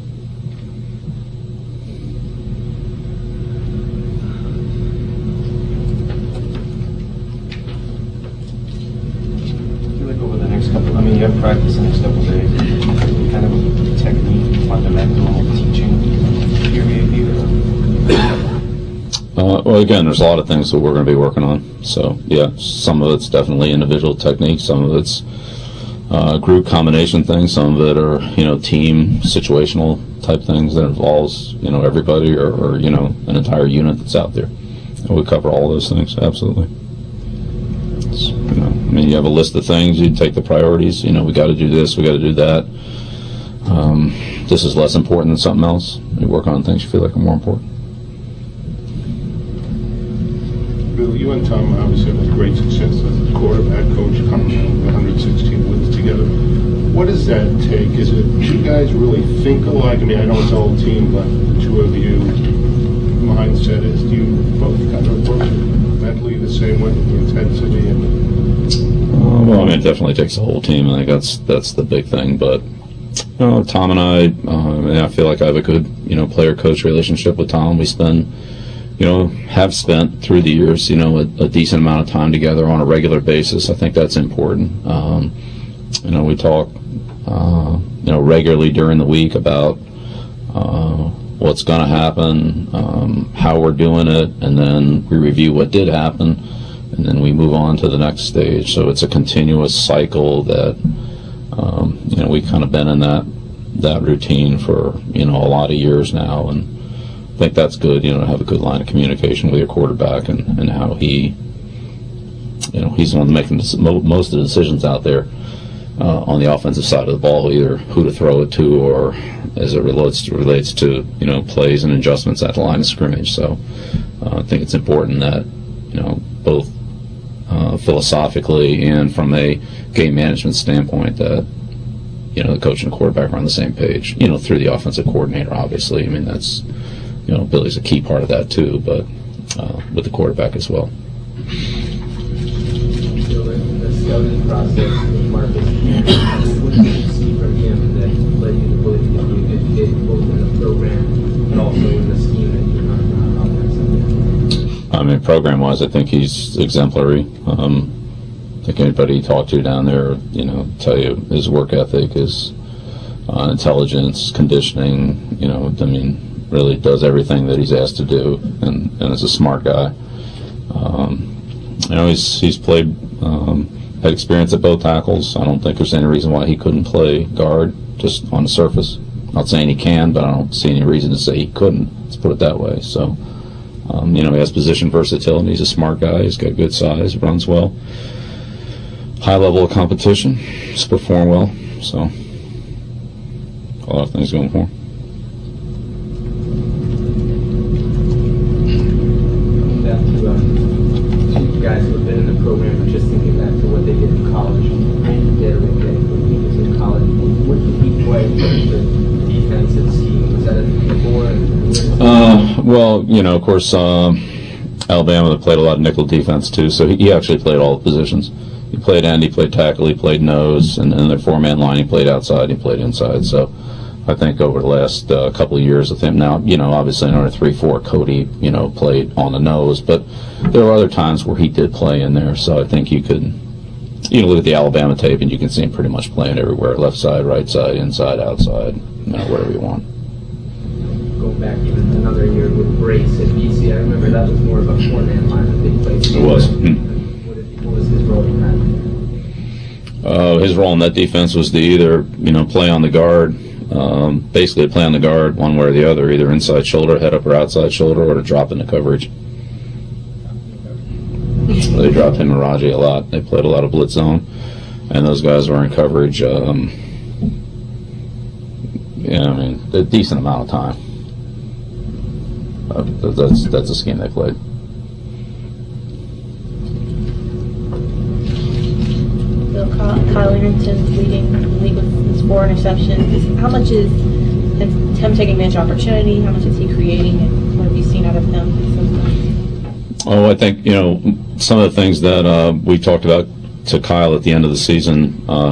Over the next couple, I mean, you have practice the next couple of days. Kind of technique, fundamental teaching period here. Uh, well, again, there's a lot of things that we're going to be working on. So, yeah, some of it's definitely individual technique. Some of it's uh, group combination things. Some of it are, you know, team situational type things that involves, you know, everybody or, or you know, an entire unit that's out there. And we cover all those things, absolutely. It's, you know, I mean, you have a list of things. You take the priorities. You know, we got to do this. We got to do that. Um, this is less important than something else. You work on things you feel like are more important. Bill, you and Tom obviously have great success as a quarterback coach, coming out with one hundred sixteen wins together. What does that take? Is it you guys really think alike? I mean, I know it's all team, but the two of you mindset is, do you both kind of work mentally the same way with the intensity and? Uh, well, I mean, it definitely takes the whole team. I think that's that's the big thing. But you know, Tom and I, uh, I, mean, I feel like I have a good, you know, player-coach relationship with Tom. We spend, you know, have spent through the years, you know, a, a decent amount of time together on a regular basis. I think that's important. Um, you know, we talk, uh, you know, regularly during the week about uh, what's going to happen, um, how we're doing it, and then we review what did happen, and then we move on to the next stage. So it's a continuous cycle that, um, you know, we've kind of been in that that routine for, you know, a lot of years now, and I think that's good, you know, to have a good line of communication with your quarterback and, and how he, you know, he's the one making most of the decisions out there uh, on the offensive side of the ball, either who to throw it to or as it relates to, relates to you know, plays and adjustments at the line of scrimmage. So uh, I think it's important that, you know, both uh, philosophically and from a game management standpoint that, you know, the coach and the quarterback are on the same page, you know, through the offensive coordinator, obviously. I mean, that's, you know, Billy's a key part of that too, but uh, with the quarterback as well. The scouting process, Marcus, what did you see from him that led you to believe that he could fit both in the program and also in the scheme that you're talking about? I mean, program-wise, I think he's exemplary. Um, I think anybody you talk to down there, you know, tell you his work ethic, his uh, intelligence, conditioning, you know, I mean, really does everything that he's asked to do, and, and is a smart guy. Um, you know, he's he's played, um, had experience at both tackles. I don't think there's any reason why he couldn't play guard just on the surface. Not saying he can, but I don't see any reason to say he couldn't. Let's put it that way. So, um, you know, he has position versatility. He's a smart guy. He's got good size, runs well. High level of competition, just perform well. So, a lot of things going for him. Back to uh, two guys who have been in the program, but just thinking back to what they did in college, and did what they did in college. What did he play for the defensive scheme? Was that a before? Uh, well, you know, of course, uh, Alabama played a lot of nickel defense too, so he, he actually played all the positions. He played end, he played tackle, he played nose, and in their four-man line, he played outside, he played inside. So I think over the last uh, couple of years with him now, you know, obviously in our three four, Cody, you know, played on the nose, but there were other times where he did play in there. So I think you could, you know, look at the Alabama tape and you can see him pretty much playing everywhere, left side, right side, inside, outside, you know, whatever you want. Go back even another year with Brace at B C. I remember that was more of a four-man line that they played. It was. Hmm. What was his role in that? Uh, his role in that defense was to either, you know, play on the guard, um, basically play on the guard one way or the other, either inside shoulder, head up or outside shoulder, or to drop into coverage. They dropped him and Raji a lot. They played a lot of blitz zone, and those guys were in coverage, um, yeah, I mean, a decent amount of time. Uh, that's, that's the scheme they played. Bill, Kyle, Kyle Arrington's leading the league with his four interceptions. How much is him taking advantage of opportunity? How much is he creating? And what have you seen out of him? Oh, I think, you know, some of the things that uh, we talked about to Kyle at the end of the season, uh,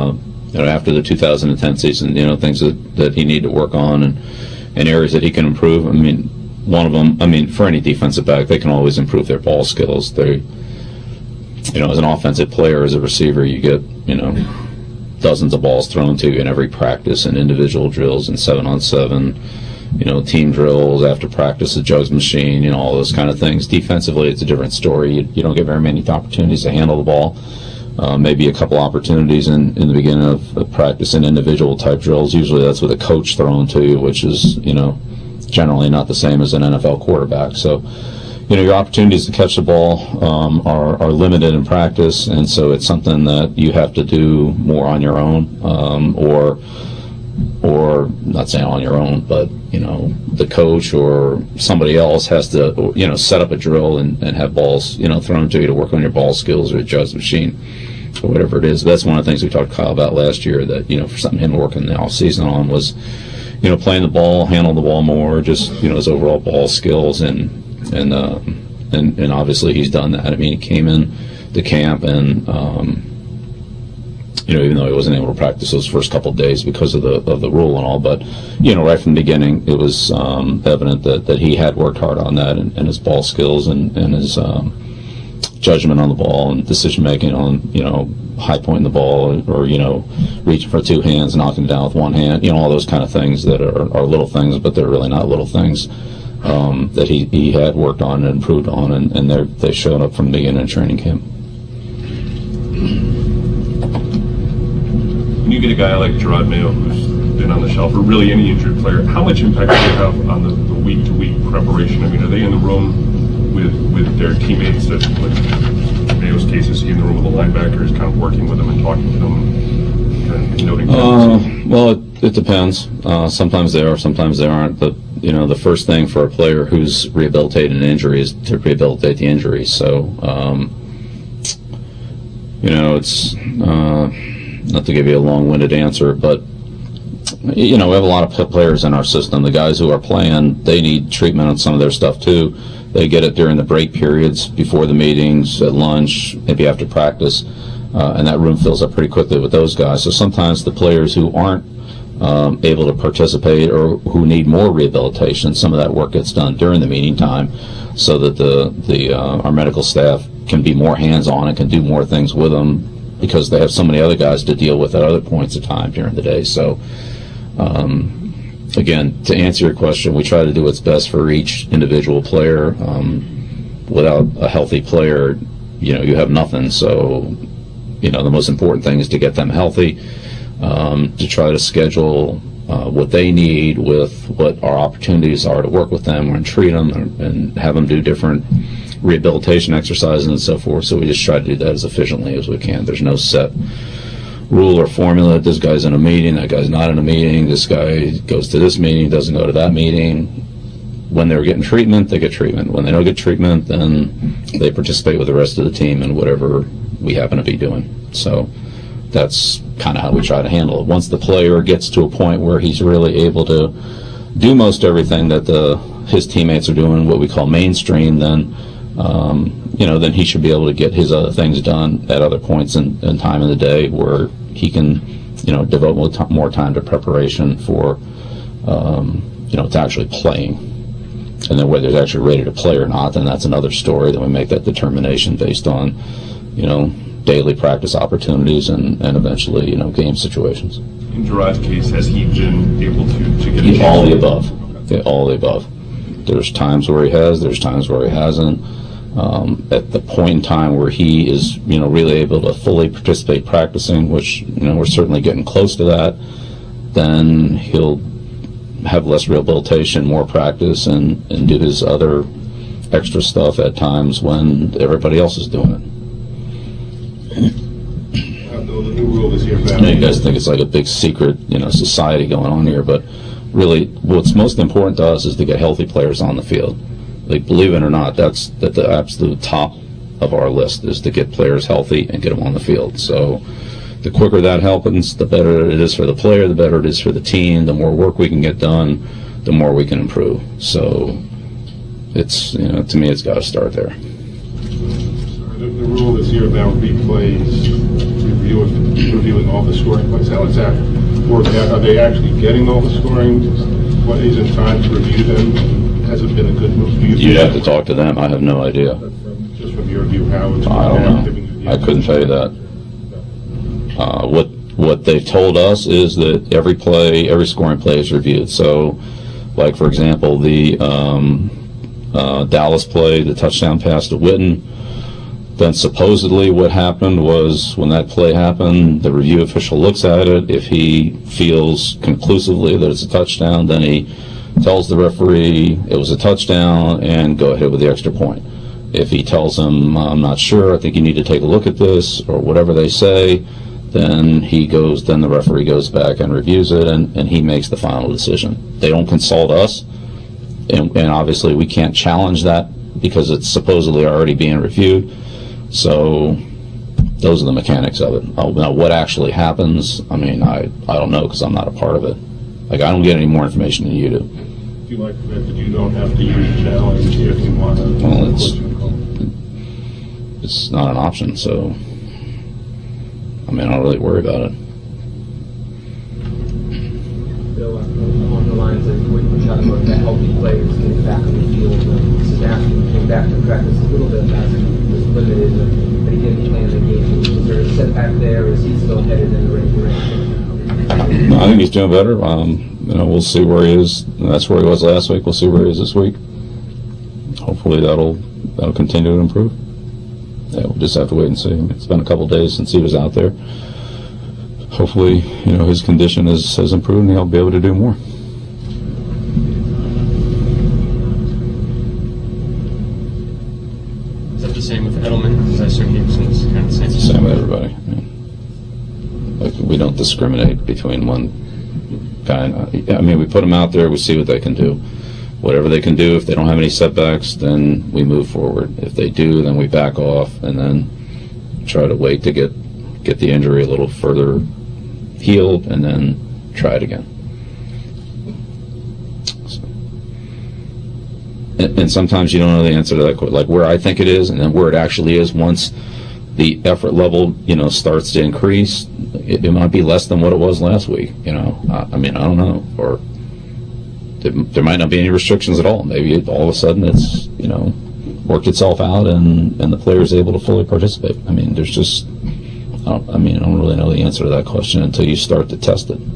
you know, after the two thousand ten season, you know, things that, that he needed to work on and, and areas that he can improve. I mean, one of them, I mean, for any defensive back, they can always improve their ball skills. They, you know, as an offensive player, as a receiver, you get, you know, dozens of balls thrown to you in every practice and individual drills and seven on seven, you know, team drills after practice, the jugs machine, you know, all those kind of things. Defensively, it's a different story. You, you don't get very many opportunities to handle the ball. Uh, maybe a couple opportunities in, in the beginning of, of practice in individual type drills. Usually that's with a coach thrown to you, which is, you know, generally not the same as an N F L quarterback. So, you know, your opportunities to catch the ball um, are, are limited in practice, and so it's something that you have to do more on your own, um, or, or not saying on your own, but, you know, the coach or somebody else has to, you know, set up a drill and, and have balls, you know, thrown to you to work on your ball skills or your jugs machine or whatever it is. That's one of the things we talked to Kyle about last year, that, you know, for something him working the off season on was, you know, playing the ball, handle the ball more, just, you know, his overall ball skills, and and uh, and and obviously he's done that. I mean, he came in the camp and um, you know, even though he wasn't able to practice those first couple of days because of the of the rule and all, but you know, right from the beginning, it was um, evident that, that he had worked hard on that, and, and his ball skills and and his um, judgment on the ball and decision making on, you know, high pointing the ball or, or, you know, reaching for two hands, knocking it down with one hand, you know, all those kind of things that are, are little things, but they're really not little things, um, that he, he had worked on and improved on, and, and they're, they showed up from the beginning of training camp. When you get a guy like Gerard Mayo, who's been on the shelf, or really any injured player, how much impact do they have on the, the week-to-week preparation? I mean, are they in the room with with their teammates, that, like in Mayo's case, is he in the room with the linebackers, kind of working with them and talking to them, kind of noting uh, well, it, it depends. Uh, sometimes they are, sometimes they aren't. But, you know, the first thing for a player who's rehabilitated an injury is to rehabilitate the injury. So, um, you know, it's uh, not to give you a long-winded answer, but, you know, we have a lot of players in our system. The guys who are playing, they need treatment on some of their stuff too. They get it during the break periods, before the meetings, at lunch, maybe after practice, uh, and that room fills up pretty quickly with those guys. So sometimes the players who aren't um, able to participate or who need more rehabilitation, some of that work gets done during the meeting time, so that the the uh, our medical staff can be more hands-on and can do more things with them, because they have so many other guys to deal with at other points of time during the day. So. Um, Again, to answer your question, we try to do what's best for each individual player. Um, without a healthy player, you know, you have nothing. So, you know, the most important thing is to get them healthy, um, to try to schedule uh, what they need with what our opportunities are to work with them and treat them, and, and have them do different rehabilitation exercises and so forth. So we just try to do that as efficiently as we can. There's no set rule or formula. This guy's in a meeting, that guy's not in a meeting, this guy goes to this meeting, doesn't go to that meeting. When they're getting treatment, they get treatment. When they don't get treatment, then they participate with the rest of the team in whatever we happen to be doing. So that's kind of how we try to handle it. Once the player gets to a point where he's really able to do most everything that the his teammates are doing, what we call mainstream, then um, you know, then he should be able to get his other things done at other points in, in time of the day, where he can, you know, devote more, t- more time to preparation for, um, you know, to actually playing. And then whether he's actually ready to play or not, then that's another story. Then we make that determination based on, you know, daily practice opportunities and, and eventually, you know, game situations. In Gerard's case, has he been able to, to get a All the above. Okay, all the above. There's times where he has, there's times where he hasn't. Um, at the point in time where he is, you know, really able to fully participate practicing, which, you know, we're certainly getting close to that, then he'll have less rehabilitation, more practice, and, and do his other extra stuff at times when everybody else is doing it. Uh, the new rule is here. I know you guys think it's like a big secret, you know, society going on here, but really what's most important to us is to get healthy players on the field. Like, believe it or not, that's at the absolute top of our list, is to get players healthy and get them on the field. So the quicker that happens, the better it is for the player, the better it is for the team. The more work we can get done, the more we can improve. So it's, you know, to me, it's got to start there. The, the rule is here about replays, review reviewing all the scoring plays. How is that working out? Are they actually getting all the scoring plays in time to review them? Has it been a good move? Do you You'd have to talk to them. I have no idea. Just from your view, how it's I don't know. I couldn't tell you that. Uh, what what they've told us is that every play, every scoring play is reviewed. So, like for example, the um, uh, Dallas play, the touchdown pass to Witten. Then supposedly what happened was when that play happened, the review official looks at it. If he feels conclusively that it's a touchdown, then he tells the referee it was a touchdown and go ahead with the extra point. If he tells him, I'm not sure, I think you need to take a look at this, or whatever they say, then he goes, then the referee goes back and reviews it, and, and he makes the final decision. They don't consult us, and, and obviously we can't challenge that because it's supposedly already being reviewed. So those are the mechanics of it. Now, what actually happens, I mean, I, I don't know because I'm not a part of it. Like, I don't get any more information than you do. Do you like the fact that you don't have to use a challenge if you want to? Well, it's, it's not an option, so, I mean, I don't really worry about it. Bill, along the lines of what you were talking about, the healthy players getting back on the field. Sebastian came back to practice a little bit last week. Limited, but he didn't play in the game. Is there a setback there, or is he still headed in the right direction? No, I think he's doing better. Um, you know, we'll see where he is. That's where he was last week. We'll see where he is this week. Hopefully, that'll that'll continue to improve. Yeah, we'll just have to wait and see. It's been a couple of days since he was out there. Hopefully, you know, his condition is, has improved, and he'll be able to do more. Same with Edelman, as I assume Gibson's kind of the same. Same with everybody. I mean, like, we don't discriminate between one guy. And, uh, I mean, we put them out there, we see what they can do. Whatever they can do, if they don't have any setbacks, then we move forward. If they do, then we back off and then try to wait to get get the injury a little further healed and then try it again. And sometimes you don't know the answer to that, like where I think it is, and then where it actually is. Once the effort level, you know, starts to increase, it, it might be less than what it was last week. You know, I, I mean, I don't know, or there, there might not be any restrictions at all. Maybe it, all of a sudden it's, you know, worked itself out, and and the player's able to fully participate. I mean, there's just, I, don't, I mean, I don't really know the answer to that question until you start to test it.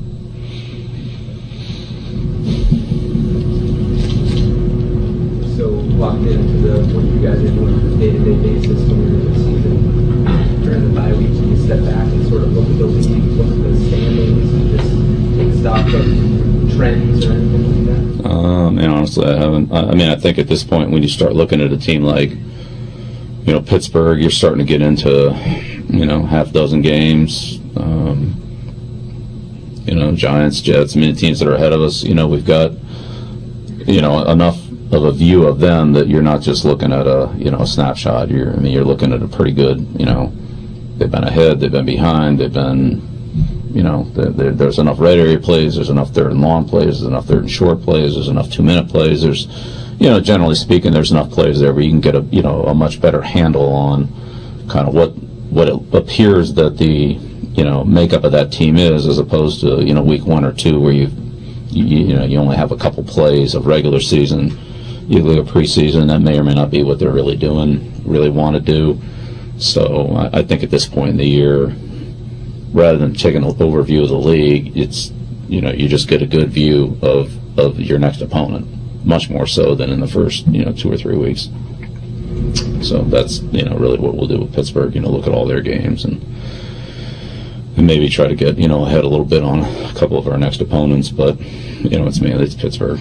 Locked into the what you guys are doing on a day-to-day basis when you're in the season during the bye weeks, and you step back and sort of look at the league, look at the standings, and just take stock of trends or anything like that? Um, and honestly, I haven't. I, I mean, I think at this point, when you start looking at a team like, you know, Pittsburgh, you're starting to get into, you know, half dozen games. Um, you know, Giants, Jets, I mean, the teams that are ahead of us. You know, we've got, you know, enough of a view of them that you're not just looking at a, you know, a snapshot. You're, I mean, you're looking at a pretty good, you know, they've been ahead, they've been behind, they've been, you know, they're, they're, there's enough red area plays, there's enough third and long plays, there's enough third and short plays, there's enough two-minute plays, there's, you know, generally speaking, there's enough plays there where you can get a, you know, a much better handle on kind of what, what it appears that the, you know, makeup of that team is, as opposed to, you know, week one or two where you, you, you know, you only have a couple plays of regular season. You look at preseason, that may or may not be what they're really doing, really want to do. So I, I think at this point in the year, rather than taking an overview of the league, it's, you know, you just get a good view of, of your next opponent, much more so than in the first, you know, two or three weeks. So that's, you know, really what we'll do with Pittsburgh, you know, look at all their games and, and maybe try to get, you know, ahead a little bit on a couple of our next opponents, but, you know, it's mainly it's Pittsburgh.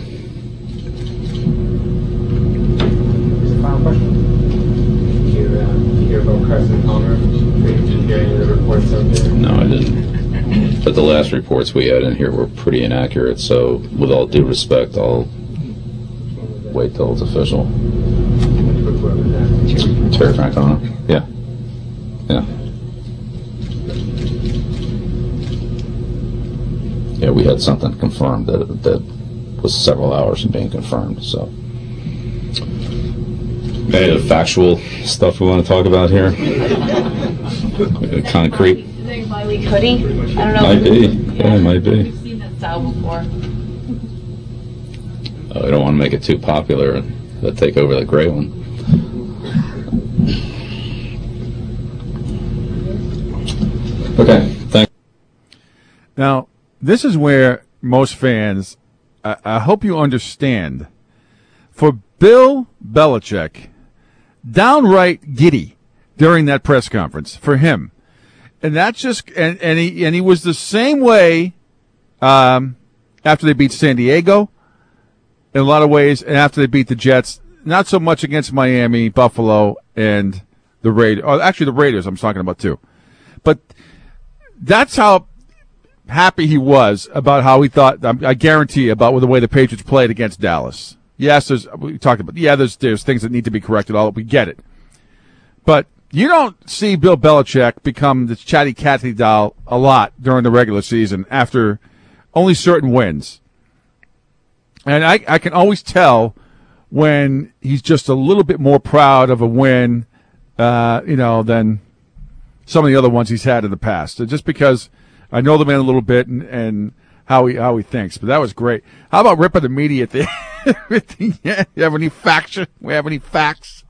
Carson Palmer? Did you hear any of the reports out there? No, I didn't. But the last reports we had in here were pretty inaccurate, so with all due respect, I'll wait till it's official. Terry Francona? Yeah. Yeah. Yeah, we had something confirmed that, that was several hours from being confirmed, so. Any of the factual stuff we want to talk about here? Concrete? bye week hoodie? I don't know. Might be. Yeah, it might be. We've seen that style before. Oh, we don't want to make it too popular and they'll take over the gray one. Okay, thanks. Now, this is where most fans, I, I hope you understand, for Bill Belichick, downright giddy during that press conference for him. And that's just, and, and he, and he was the same way, um, after they beat San Diego, in a lot of ways, and after they beat the Jets, not so much against Miami, Buffalo, and the Raiders. Oh, actually, the Raiders I'm talking about too. But that's how happy he was about how he thought, I guarantee, about the way the Patriots played against Dallas. Yes, there's, we talked about, yeah, there's, there's things that need to be corrected. All we get it. But you don't see Bill Belichick become this chatty Cathy doll a lot during the regular season after only certain wins. And I, I can always tell when he's just a little bit more proud of a win, uh, you know, than some of the other ones he's had in the past. Just because I know the man a little bit and, and how he how he thinks. But that was great. How about ripping the media at the, at the end? You have any facts? We have any facts?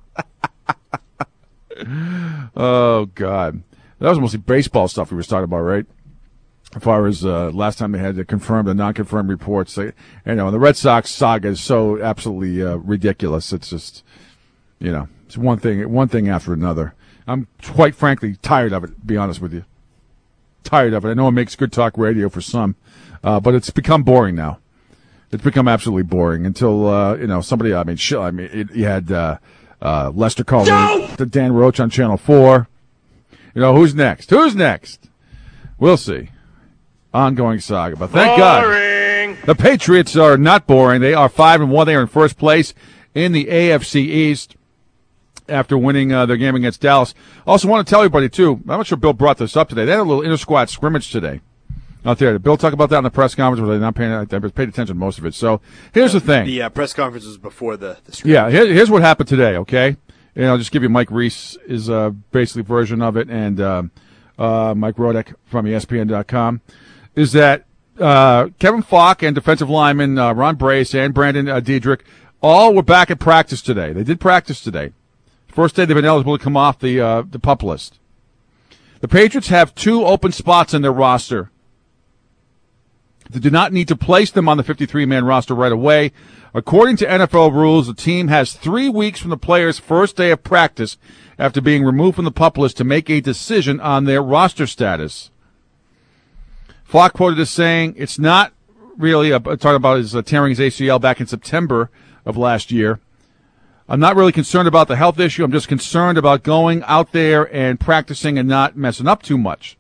Oh, God. That was mostly baseball stuff we were talking about, right? As far as uh, last time they had the confirmed and non-confirmed reports. They, you know, the Red Sox saga is so absolutely uh, ridiculous. It's just, you know, it's one thing, one thing after another. I'm quite frankly tired of it, to be honest with you. Tired of it. I know it makes good talk radio for some, uh, but it's become boring now. It's become absolutely boring until, uh, you know, somebody, I mean, sh- I mean, it, you had uh, uh, Lester calling the Dan Roach on Channel four. You know, who's next? Who's next? We'll see. Ongoing saga, but thank Boring. God the Patriots are not boring. They are five and one. They are in first place in the A F C East after winning uh, their game against Dallas. Also, want to tell everybody too. I'm not sure Bill brought this up today. They had a little inter squad scrimmage today out there. Did Bill talk about that in the press conference? Was they not paying? I paid attention to most of it. So here's the thing. The uh, press conference was before the. the scrimmage. Yeah, here, here's what happened today. Okay, and I'll just give you Mike Reese is uh, basically version of it, and uh, uh, Mike Rodek from E S P N dot com. Is that uh, Kevin Falk and defensive lineman uh, Ron Brace and Brandon uh, Diedrich all were back at practice today. They did practice today. First day they've been eligible to come off the uh, the PUP list. The Patriots have two open spots in their roster. They do not need to place them on the fifty-three man roster right away. According to N F L rules, the team has three weeks from the player's first day of practice after being removed from the PUP list to make a decision on their roster status. Falk quoted as saying, it's not really, a, talking about his uh, tearing his A C L back in September of last year. I'm not really concerned about the health issue. I'm just concerned about going out there and practicing and not messing up too much.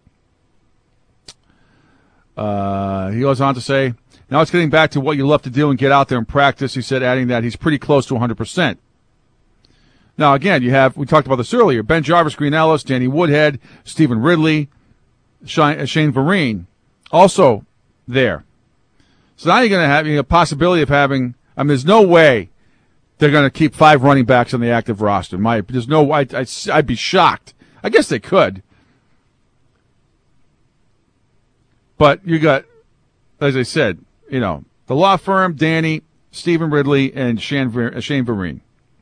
Uh, he goes on to say, now it's getting back to what you love to do and get out there and practice. He said, adding that he's pretty close to one hundred percent. Now, again, you have, we talked about this earlier, Ben Jarvis, Green Ellis, Danny Woodhead, Stephen Ridley, Shane, Shane Vereen. Also there. So now you're going to have a possibility of having, I mean, there's no way they're going to keep five running backs on the active roster. My, there's no, I, I, I'd be shocked. I guess they could. But you got, as I said, you know, the law firm, Danny, Stephen Ridley, and Shane, Shane Vereen.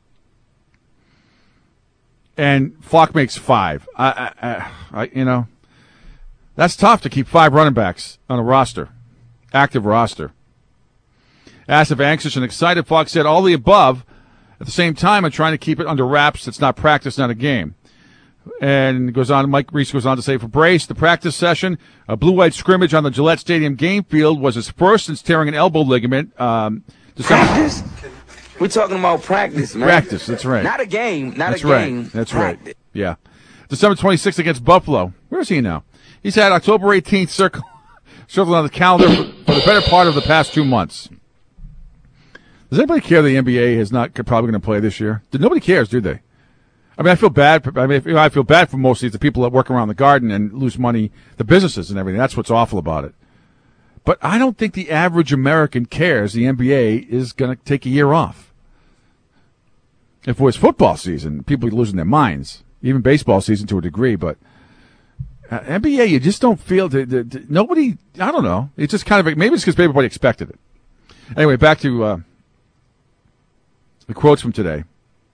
And Falk makes five. I, I, I, I you know. That's tough to keep five running backs on a roster, active roster. Asked if anxious and excited, Falk said all the above. At the same time, I'm trying to keep it under wraps. It's not practice, not a game. And goes on. Mike Reese goes on to say, for Brace, the practice session, a blue-white scrimmage on the Gillette Stadium game field was his first since tearing an elbow ligament. Um, practice? We're talking about practice, man. Practice, that's right. Not a game, not that's a right. game. That's practice. right. Yeah. December twenty-sixth against Buffalo. Where is he now? He's had October eighteenth circle, circled on the calendar for, for the better part of the past two months. Does anybody care the N B A is not probably going to play this year? Nobody cares, do they? I mean, I feel bad. I mean, I feel bad for most of these the people that work around the Garden and lose money, the businesses and everything. That's what's awful about it. But I don't think the average American cares the N B A is going to take a year off. If it was football season, people would be losing their minds. Even baseball season to a degree, but Uh, N B A, you just don't feel the, the, the, nobody. I don't know. It's just kind of maybe it's because everybody expected it. Anyway, back to uh, the quotes from today.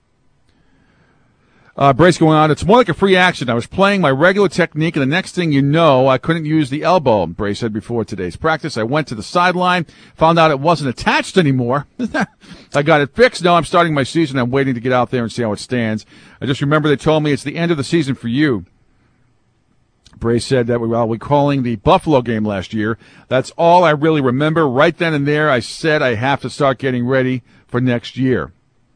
Uh, Brace going on, it's more like a free action. I was playing my regular technique, and the next thing you know, I couldn't use the elbow. Brace said before today's practice, I went to the sideline, found out it wasn't attached anymore. I got it fixed. Now I'm starting my season. I'm waiting to get out there and see how it stands. I just remember they told me it's the end of the season for you. Brace said that we were we calling the Buffalo game last year. That's all I really remember. Right then and there, I said I have to start getting ready for next year.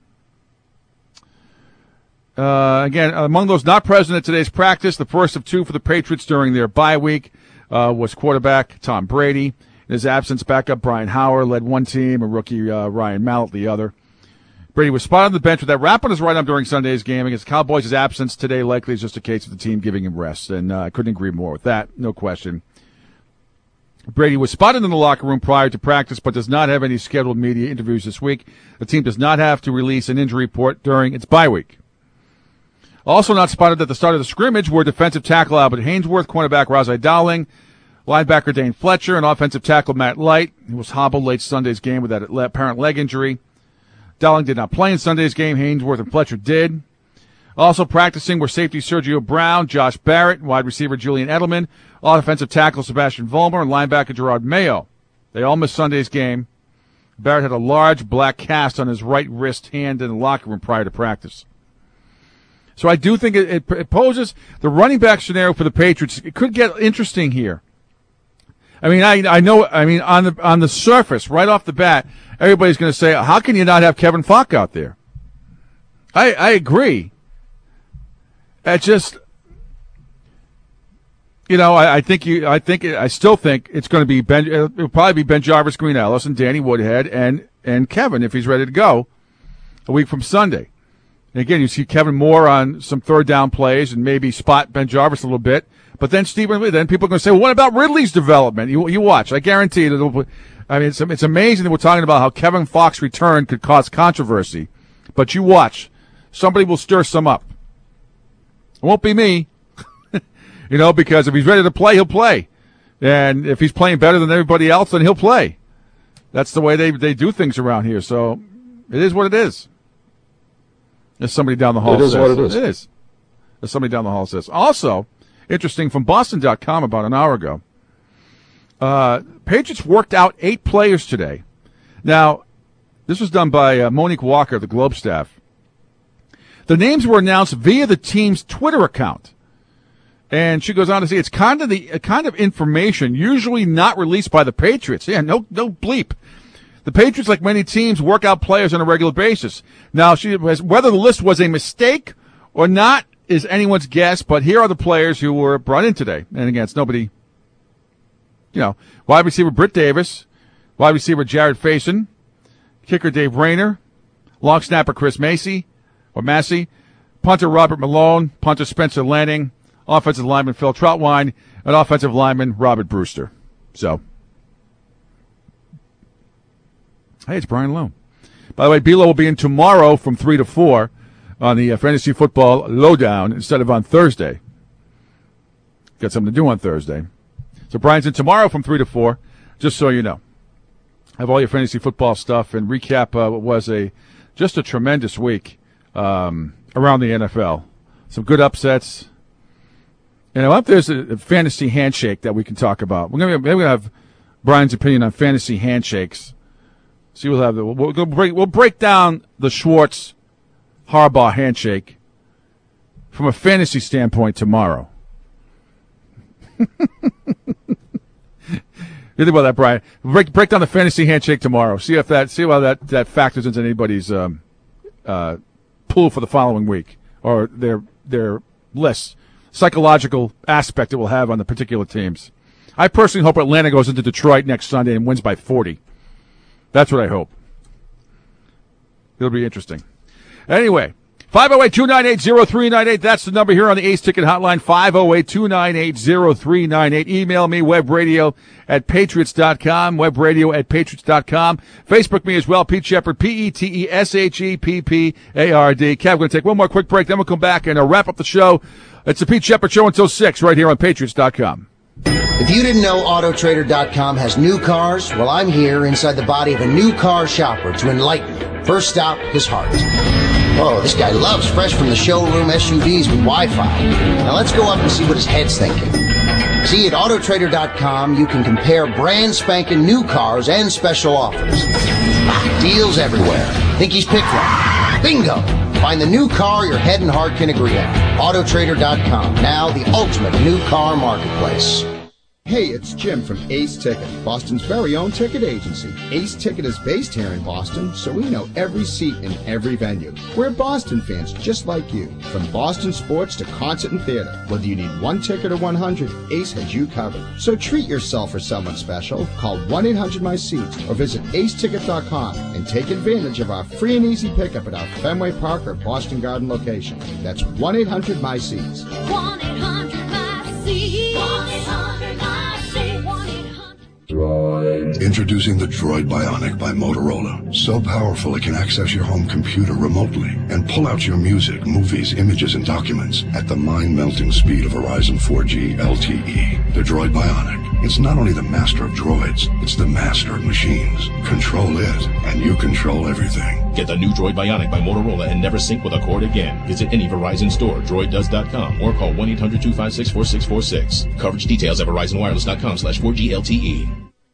Uh, again, among those not present at today's practice, the first of two for the Patriots during their bye week uh, was quarterback Tom Brady. In his absence, backup Brian Howard led one team and rookie uh, Ryan Mallett the other. Brady was spotted on the bench with that wrap on his right arm during Sunday's game. Against the Cowboys' absence today likely is just a case of the team giving him rest, and uh, I couldn't agree more with that, no question. Brady was spotted in the locker room prior to practice but does not have any scheduled media interviews this week. The team does not have to release an injury report during its bye week. Also not spotted at the start of the scrimmage were defensive tackle Albert Hainsworth, cornerback Razai Dowling, linebacker Dane Fletcher, and offensive tackle Matt Light, who was hobbled late Sunday's game with that apparent leg injury. Dowling did not play in Sunday's game. Hainsworth and Fletcher did. Also practicing were safety Sergio Brown, Josh Barrett, wide receiver Julian Edelman, offensive tackle Sebastian Vollmer, and linebacker Gerard Mayo. They all missed Sunday's game. Barrett had a large black cast on his right wrist hand in the locker room prior to practice. So I do think it, it, it poses the running back scenario for the Patriots. It could get interesting here. I mean, I I know. I mean, on the on the surface, right off the bat, everybody's going to say, "How can you not have Kevin Falk out there?" I I agree. It just, you know, I, I think you. I think I still think it's going to be Ben. It'll probably be Ben Jarvis, Green Ellis, and Danny Woodhead, and and Kevin if he's ready to go a week from Sunday. And again, you see Kevin Moore on some third down plays and maybe spot Ben Jarvis a little bit. But then Stephen, then people are going to say, well, what about Ridley's development? You, you watch. I guarantee that it'll, I mean, it's, it's amazing that we're talking about how Kevin Falk's return could cause controversy. But you watch. Somebody will stir some up. It won't be me. You know, because if he's ready to play, he'll play. And if he's playing better than everybody else, then he'll play. That's the way they, they do things around here. So it is what it is. As somebody down the hall says. It is says. what it is. It is. As somebody down the hall says. Also, interesting, from Boston dot com about an hour ago, uh, Patriots worked out eight players today. Now, this was done by uh, Monique Walker, the Globe staff. The names were announced via the team's Twitter account. And she goes on to say it's kind of the uh, kind of information usually not released by the Patriots. Yeah, no, no bleep. The Patriots, like many teams, work out players on a regular basis. Now, she has, whether the list was a mistake or not is anyone's guess, but here are the players who were brought in today. And again, it's nobody, you know, wide receiver Britt Davis, wide receiver Jared Faison, kicker Dave Rayner, long snapper Chris Macy, or Massey, punter Robert Malone, punter Spencer Lanning, offensive lineman Phil Troutwine, and offensive lineman Robert Brewster. So, hey, it's Brian Lowe. By the way, Bilo will be in tomorrow from three to four on the uh, Fantasy Football Lowdown instead of on Thursday. Got something to do on Thursday. So Brian's in tomorrow from three to four, just so you know. Have all your fantasy football stuff and recap uh, what was a just a tremendous week um, around the N F L. Some good upsets. And I hope there's a, a fantasy handshake that we can talk about. We're going to have Brian's opinion on fantasy handshakes. See, we'll have the, we'll, we'll break we'll break down the Schwartz Harbaugh handshake from a fantasy standpoint tomorrow. You think about that, Brian? Break break down the fantasy handshake tomorrow. See if that see how that, that factors into anybody's um, uh, pool for the following week or their their list. Psychological aspect it will have on the particular teams. I personally hope Atlanta goes into Detroit next Sunday and wins by forty. That's what I hope. It'll be interesting. Anyway, five oh eight, two nine eight, oh three nine eight. That's the number here on the Ace Ticket Hotline, five oh eight, two nine eight, oh three nine eight. Email me, webradio at patriots dot com, webradio at patriots dot com. Facebook me as well, Pete Shepard, P E T E S H E P P A R D. Kev, we're going to take one more quick break, then we'll come back and uh, wrap up the show. It's the Pete Shepard Show until six right here on Patriots dot com. If you didn't know Auto Trader dot com has new cars, well, I'm here inside the body of a new car shopper to enlighten you. First stop, his heart. Oh, this guy loves fresh from the showroom S U Vs with Wi-Fi. Now let's go up and see what his head's thinking. See, at Auto Trader dot com, you can compare brand spanking new cars and special offers. Ah, deals everywhere. Think he's picked one? Bingo! Find the new car your head and heart can agree on. Auto Trader dot com, now the ultimate new car marketplace. Hey, it's Jim from Ace Ticket, Boston's very own ticket agency. Ace Ticket is based here in Boston, so we know every seat in every venue. We're Boston fans just like you. From Boston sports to concert and theater, whether you need one ticket or one hundred, Ace has you covered. So treat yourself for someone special. Call one eight hundred my seats or visit ace ticket dot com and take advantage of our free and easy pickup at our Fenway Park or Boston Garden location. That's one eight hundred my seats. one eight hundred my seats. one eight hundred my seats. one eight hundred Introducing the Droid Bionic by Motorola. So powerful it can access your home computer remotely and pull out your music, movies, images, and documents at the mind-melting speed of Verizon four G L T E. The Droid Bionic. It's not only the master of droids, it's the master of machines. Control it, and you control everything. Get the new Droid Bionic by Motorola and never sync with a cord again. Visit any Verizon store, droid does dot com, or call one eight hundred two five six four six four six. Coverage details at verizon wireless dot com slash four G L T E.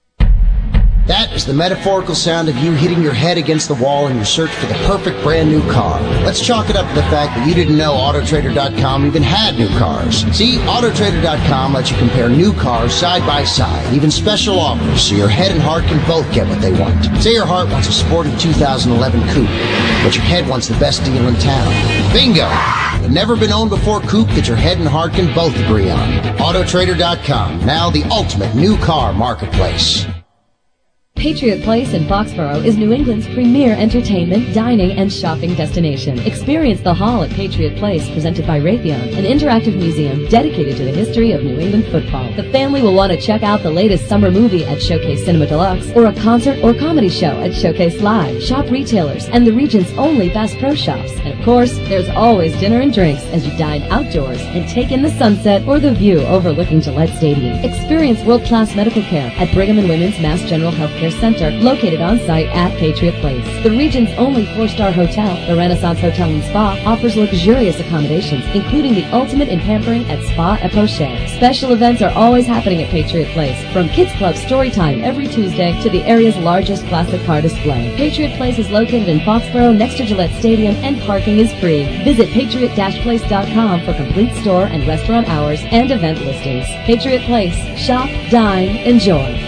That is the metaphorical sound of you hitting your head against the wall in your search for the perfect brand new car. Let's chalk it up to the fact that you didn't know Auto Trader dot com even had new cars. See, Auto Trader dot com lets you compare new cars side by side, even special offers, so your head and heart can both get what they want. Say your heart wants a sporty two thousand eleven coupe, but your head wants the best deal in town. Bingo! The never been owned before coupe that your head and heart can both agree on. Auto Trader dot com, now the ultimate new car marketplace. Patriot Place in Foxborough is New England's premier entertainment, dining, and shopping destination. Experience the Hall at Patriot Place, presented by Raytheon, an interactive museum dedicated to the history of New England football. The family will want to check out the latest summer movie at Showcase Cinema Deluxe, or a concert or comedy show at Showcase Live. Shop retailers and the region's only Bass Pro Shops. And of course, there's always dinner and drinks as you dine outdoors and take in the sunset or the view overlooking Gillette Stadium. Experience world-class medical care at Brigham and Women's Mass General Healthcare Center, located on site at Patriot Place. The region's only four-star hotel, the Renaissance Hotel and Spa, offers luxurious accommodations, including the ultimate in pampering at Spa et Poche. Special events are always happening at Patriot Place, from Kids Club Story Time every Tuesday to the area's largest classic car display. Patriot Place is located in Foxborough next to Gillette Stadium, and parking is free. Visit patriot dash place dot com for complete store and restaurant hours and event listings. Patriot Place. Shop, dine, enjoy.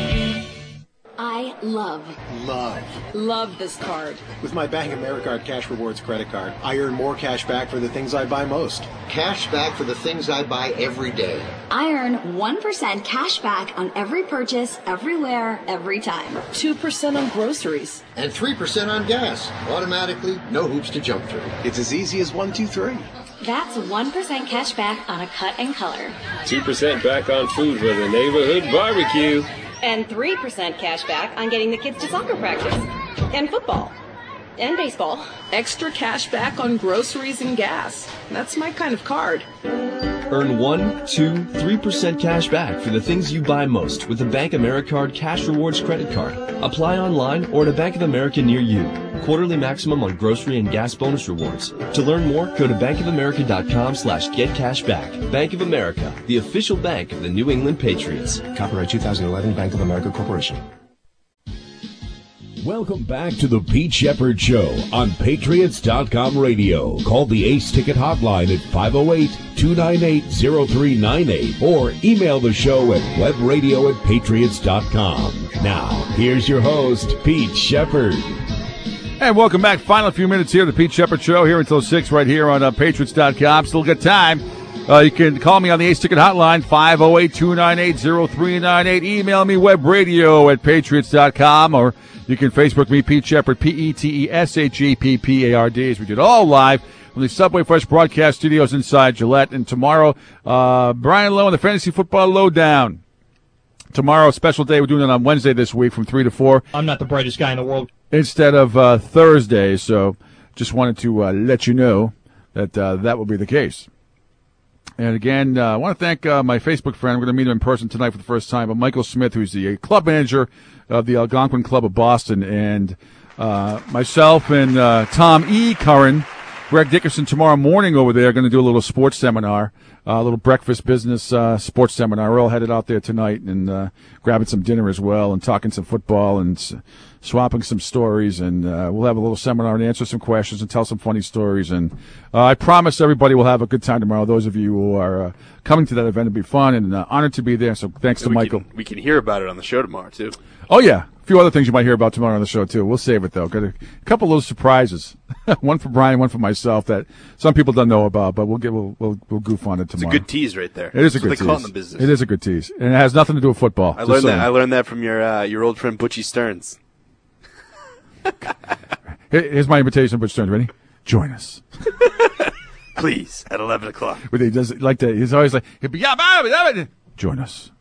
I love, Love. love this card. With my Bank of America Cash Rewards credit card, I earn more cash back for the things I buy most. Cash back for the things I buy every day. I earn one percent cash back on every purchase, everywhere, every time. two percent on groceries. And three percent on gas. Automatically, no hoops to jump through. It's as easy as one, two, three. That's one percent cash back on a cut and color. two percent back on food with a neighborhood barbecue. And three percent cash back on getting the kids to soccer practice. And football. And baseball. Extra cash back on groceries and gas. That's my kind of card. Earn one, two, three percent cash back for the things you buy most with the Bank Americard Cash Rewards credit card. Apply online or at a Bank of America near you. Quarterly maximum on grocery and gas bonus rewards. To learn more, go to bank of america dot com slash get cash back. Bank of America, the official bank of the New England Patriots. Copyright two thousand eleven, Bank of America Corporation. Welcome back to the Pete Shepard Show on Patriots dot com radio. Call the Ace Ticket hotline at five oh eight, two nine eight, oh three nine eight or email the show at webradio at patriots dot com. Now, here's your host, Pete Shepard. And welcome back. Final few minutes here, the Pete Shepard Show, here until six right here on uh, patriots dot com. Still got time. Uh, you can call me on the Ace Ticket hotline, five oh eight, two nine eight, oh three nine eight. Email me, webradio at patriots dot com, or you can Facebook me, Pete Shepard, P E T E S H E P P A R D, as we did all live from the Subway Fresh broadcast studios inside Gillette. And tomorrow, uh, Brian Lowe and the Fantasy Football Lowdown. Tomorrow, special day. We're doing it on Wednesday this week from three to four. I'm not the brightest guy in the world. Instead of uh, Thursday, so just wanted to uh, let you know that uh, that will be the case. And again, uh, I want to thank uh, my Facebook friend. I'm going to meet him in person tonight for the first time, but Michael Smith, who's the club manager of the Algonquin Club of Boston, and uh, myself and uh, Tom E. Curran, Greg Dickerson tomorrow morning over there are going to do a little sports seminar, uh, a little breakfast business uh, sports seminar. We're all headed out there tonight and uh, grabbing some dinner as well and talking some football and s- swapping some stories. And uh, we'll have a little seminar and answer some questions and tell some funny stories. And uh, I promise everybody will have a good time tomorrow. Those of you who are uh, coming to that event, it'll be fun and uh, honored to be there. So thanks to we Michael. Can, we can hear about it on the show tomorrow, too. Oh, yeah. A few other things you might hear about tomorrow on the show, too. We'll save it, though. Got a couple little surprises. One for Brian, one for myself that some people don't know about, but we'll get we'll we'll, we'll goof on it tomorrow. It's a good tease right there. It is a That's good what tease. they call it in the business. It is a good tease. And it has nothing to do with football. I Just learned so that. you I know. learned that from your uh, your old friend Butchie Stearns. Here- Here's my invitation, Butch Stearns. Ready? Join us. Please, at eleven o'clock. But he does it like that. He's always like, he'll be, yeah, blah, blah, blah. Join us.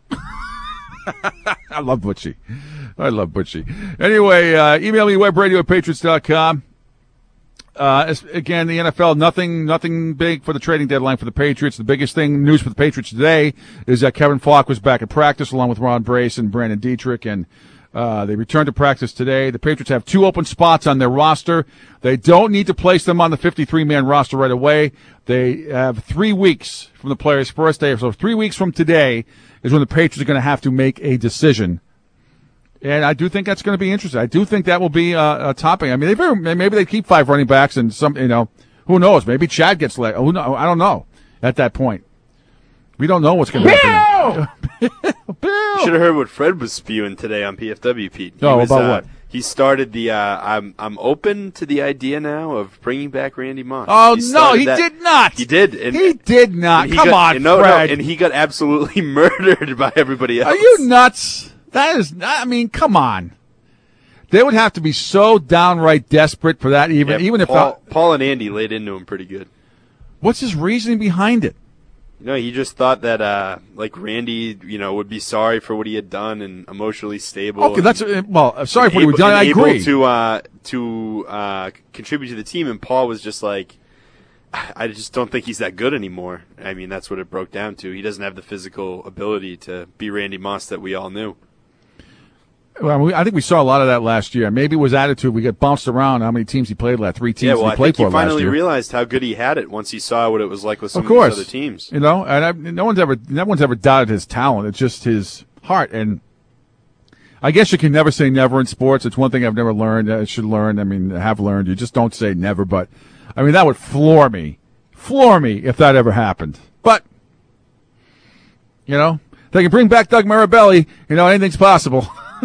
I love Butchie. I love Butchie. Anyway, uh, email me webradio at patriots dot com. Uh, as, again, the N F L, nothing, nothing big for the trading deadline for the Patriots. The biggest thing, news for the Patriots today is that Kevin Falk was back at practice along with Ron Brace and Brandon Dietrich, and uh, they returned to practice today. The Patriots have two open spots on their roster. They don't need to place them on the fifty-three man roster right away. They have three weeks from the players' first day. So three weeks from today is when the Patriots are going to have to make a decision. And I do think that's going to be interesting. I do think that will be uh, a topic. I mean, they very, maybe they keep five running backs and some, you know, who knows? Maybe Chad gets let. Who know? I don't know at that point. We don't know what's going to happen. You should have heard what Fred was spewing today on P F W, Pete. He Oh, was, about uh, what? He started the. Uh, I'm I'm open to the idea now of bringing back Randy Moss. Oh, He no, started he that- did not. He did. And, He did not. and he Come got- on, and no, Fred. No, and he got absolutely murdered by everybody else. Are you nuts? That is, I mean, come on. They would have to be so downright desperate for that, even Yeah, even if. Paul, I, Paul and Andy laid into him pretty good. what's his reasoning behind it? You know, he just thought that, uh, like Randy, you know, would be sorry for what he had done and emotionally stable. Okay, and- that's uh, well. uh, Sorry for what able, he was done. I and able agree. to uh, to uh, contribute to the team, and Paul was just like, I just don't think he's that good anymore. I mean, that's what it broke down to. He doesn't have the physical ability to be Randy Moss that we all knew. Well, we, I think we saw a lot of that last year. Maybe it was attitude. We got bounced around. How many teams he played last? Three teams Yeah, well, he I played think he for last finally year. realized how good he had it once he saw what it was like with some Of of, course, these other teams. You know, and I, no one's ever, no one's ever doubted his talent. It's just his heart. And I guess you can never say never in sports. It's one thing I've never learned. I should learn. I mean, I have learned. You just don't say never. But I mean, that would floor me, floor me if that ever happened. But you know, if they can bring back Doug Marabelli, you know, anything's possible.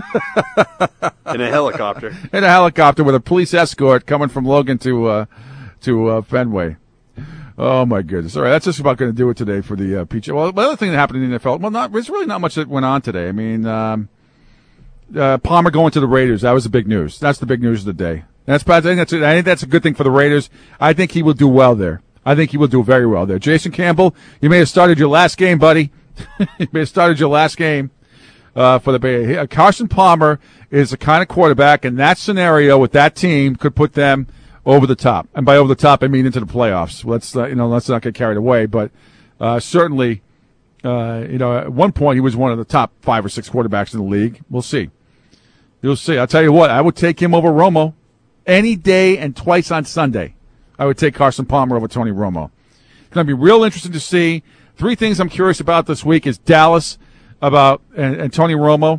In a helicopter. In a helicopter with a police escort coming from Logan to uh, to uh, Fenway. Oh my goodness! All right, that's just about going to do it today for the uh, Peach. Well, the other thing that happened in the N F L, well, not there's really not much that went on today. I mean, um, uh, Palmer going to the Raiders. That was the big news. That's the big news of the day. That's I think that's a, I think that's a good thing for the Raiders. I think he will do well there. I think he will do very well there. Jason Campbell, you may have started your last game, buddy. You may have started your last game. Uh, for the Bay. Uh, Carson Palmer is the kind of quarterback in that scenario with that team could put them over the top. And by over the top, I mean into the playoffs. Let's, uh, you know, let's not get carried away, but, uh, certainly, uh, you know, at one point he was one of the top five or six quarterbacks in the league. We'll see. You'll see. I'll tell you what, I would take him over Romo any day and twice on Sunday. I would take Carson Palmer over Tony Romo. It's going to be real interesting to see. Three things I'm curious about this week is Dallas, about and, and Tony Romo.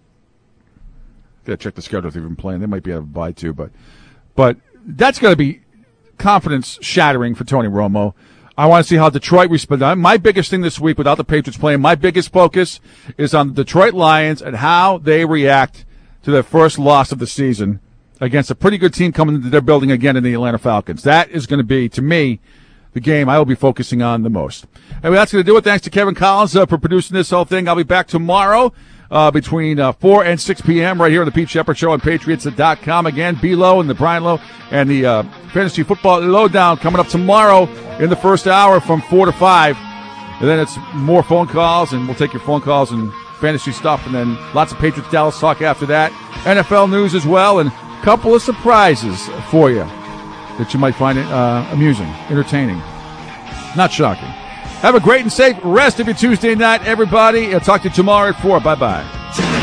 Gotta check the schedule if they've been playing. They might be out of a bye too, but but that's going to be confidence shattering for Tony Romo. I want to see how Detroit responds. My biggest thing this week, without the Patriots playing, my biggest focus is on the Detroit Lions and how they react to their first loss of the season against a pretty good team coming into their building again in the Atlanta Falcons. That is going to be, to me, the game I will be focusing on the most. Anyway, that's going to do it. Thanks to Kevin Collins uh, for producing this whole thing. I'll be back tomorrow uh, between uh, four and six p.m. right here on the Pete Shepard Show on Patriots dot com. Again, B-Low and the Brian Lowe and the uh, Fantasy Football Lowdown coming up tomorrow in the first hour from four to five. And then it's more phone calls, and we'll take your phone calls and fantasy stuff, and then lots of Patriots Dallas talk after that. N F L news as well, and a couple of surprises for you that you might find it uh, amusing, entertaining, not shocking. Have a great and safe rest of your Tuesday night, everybody. I'll talk to you tomorrow at four. Bye-bye.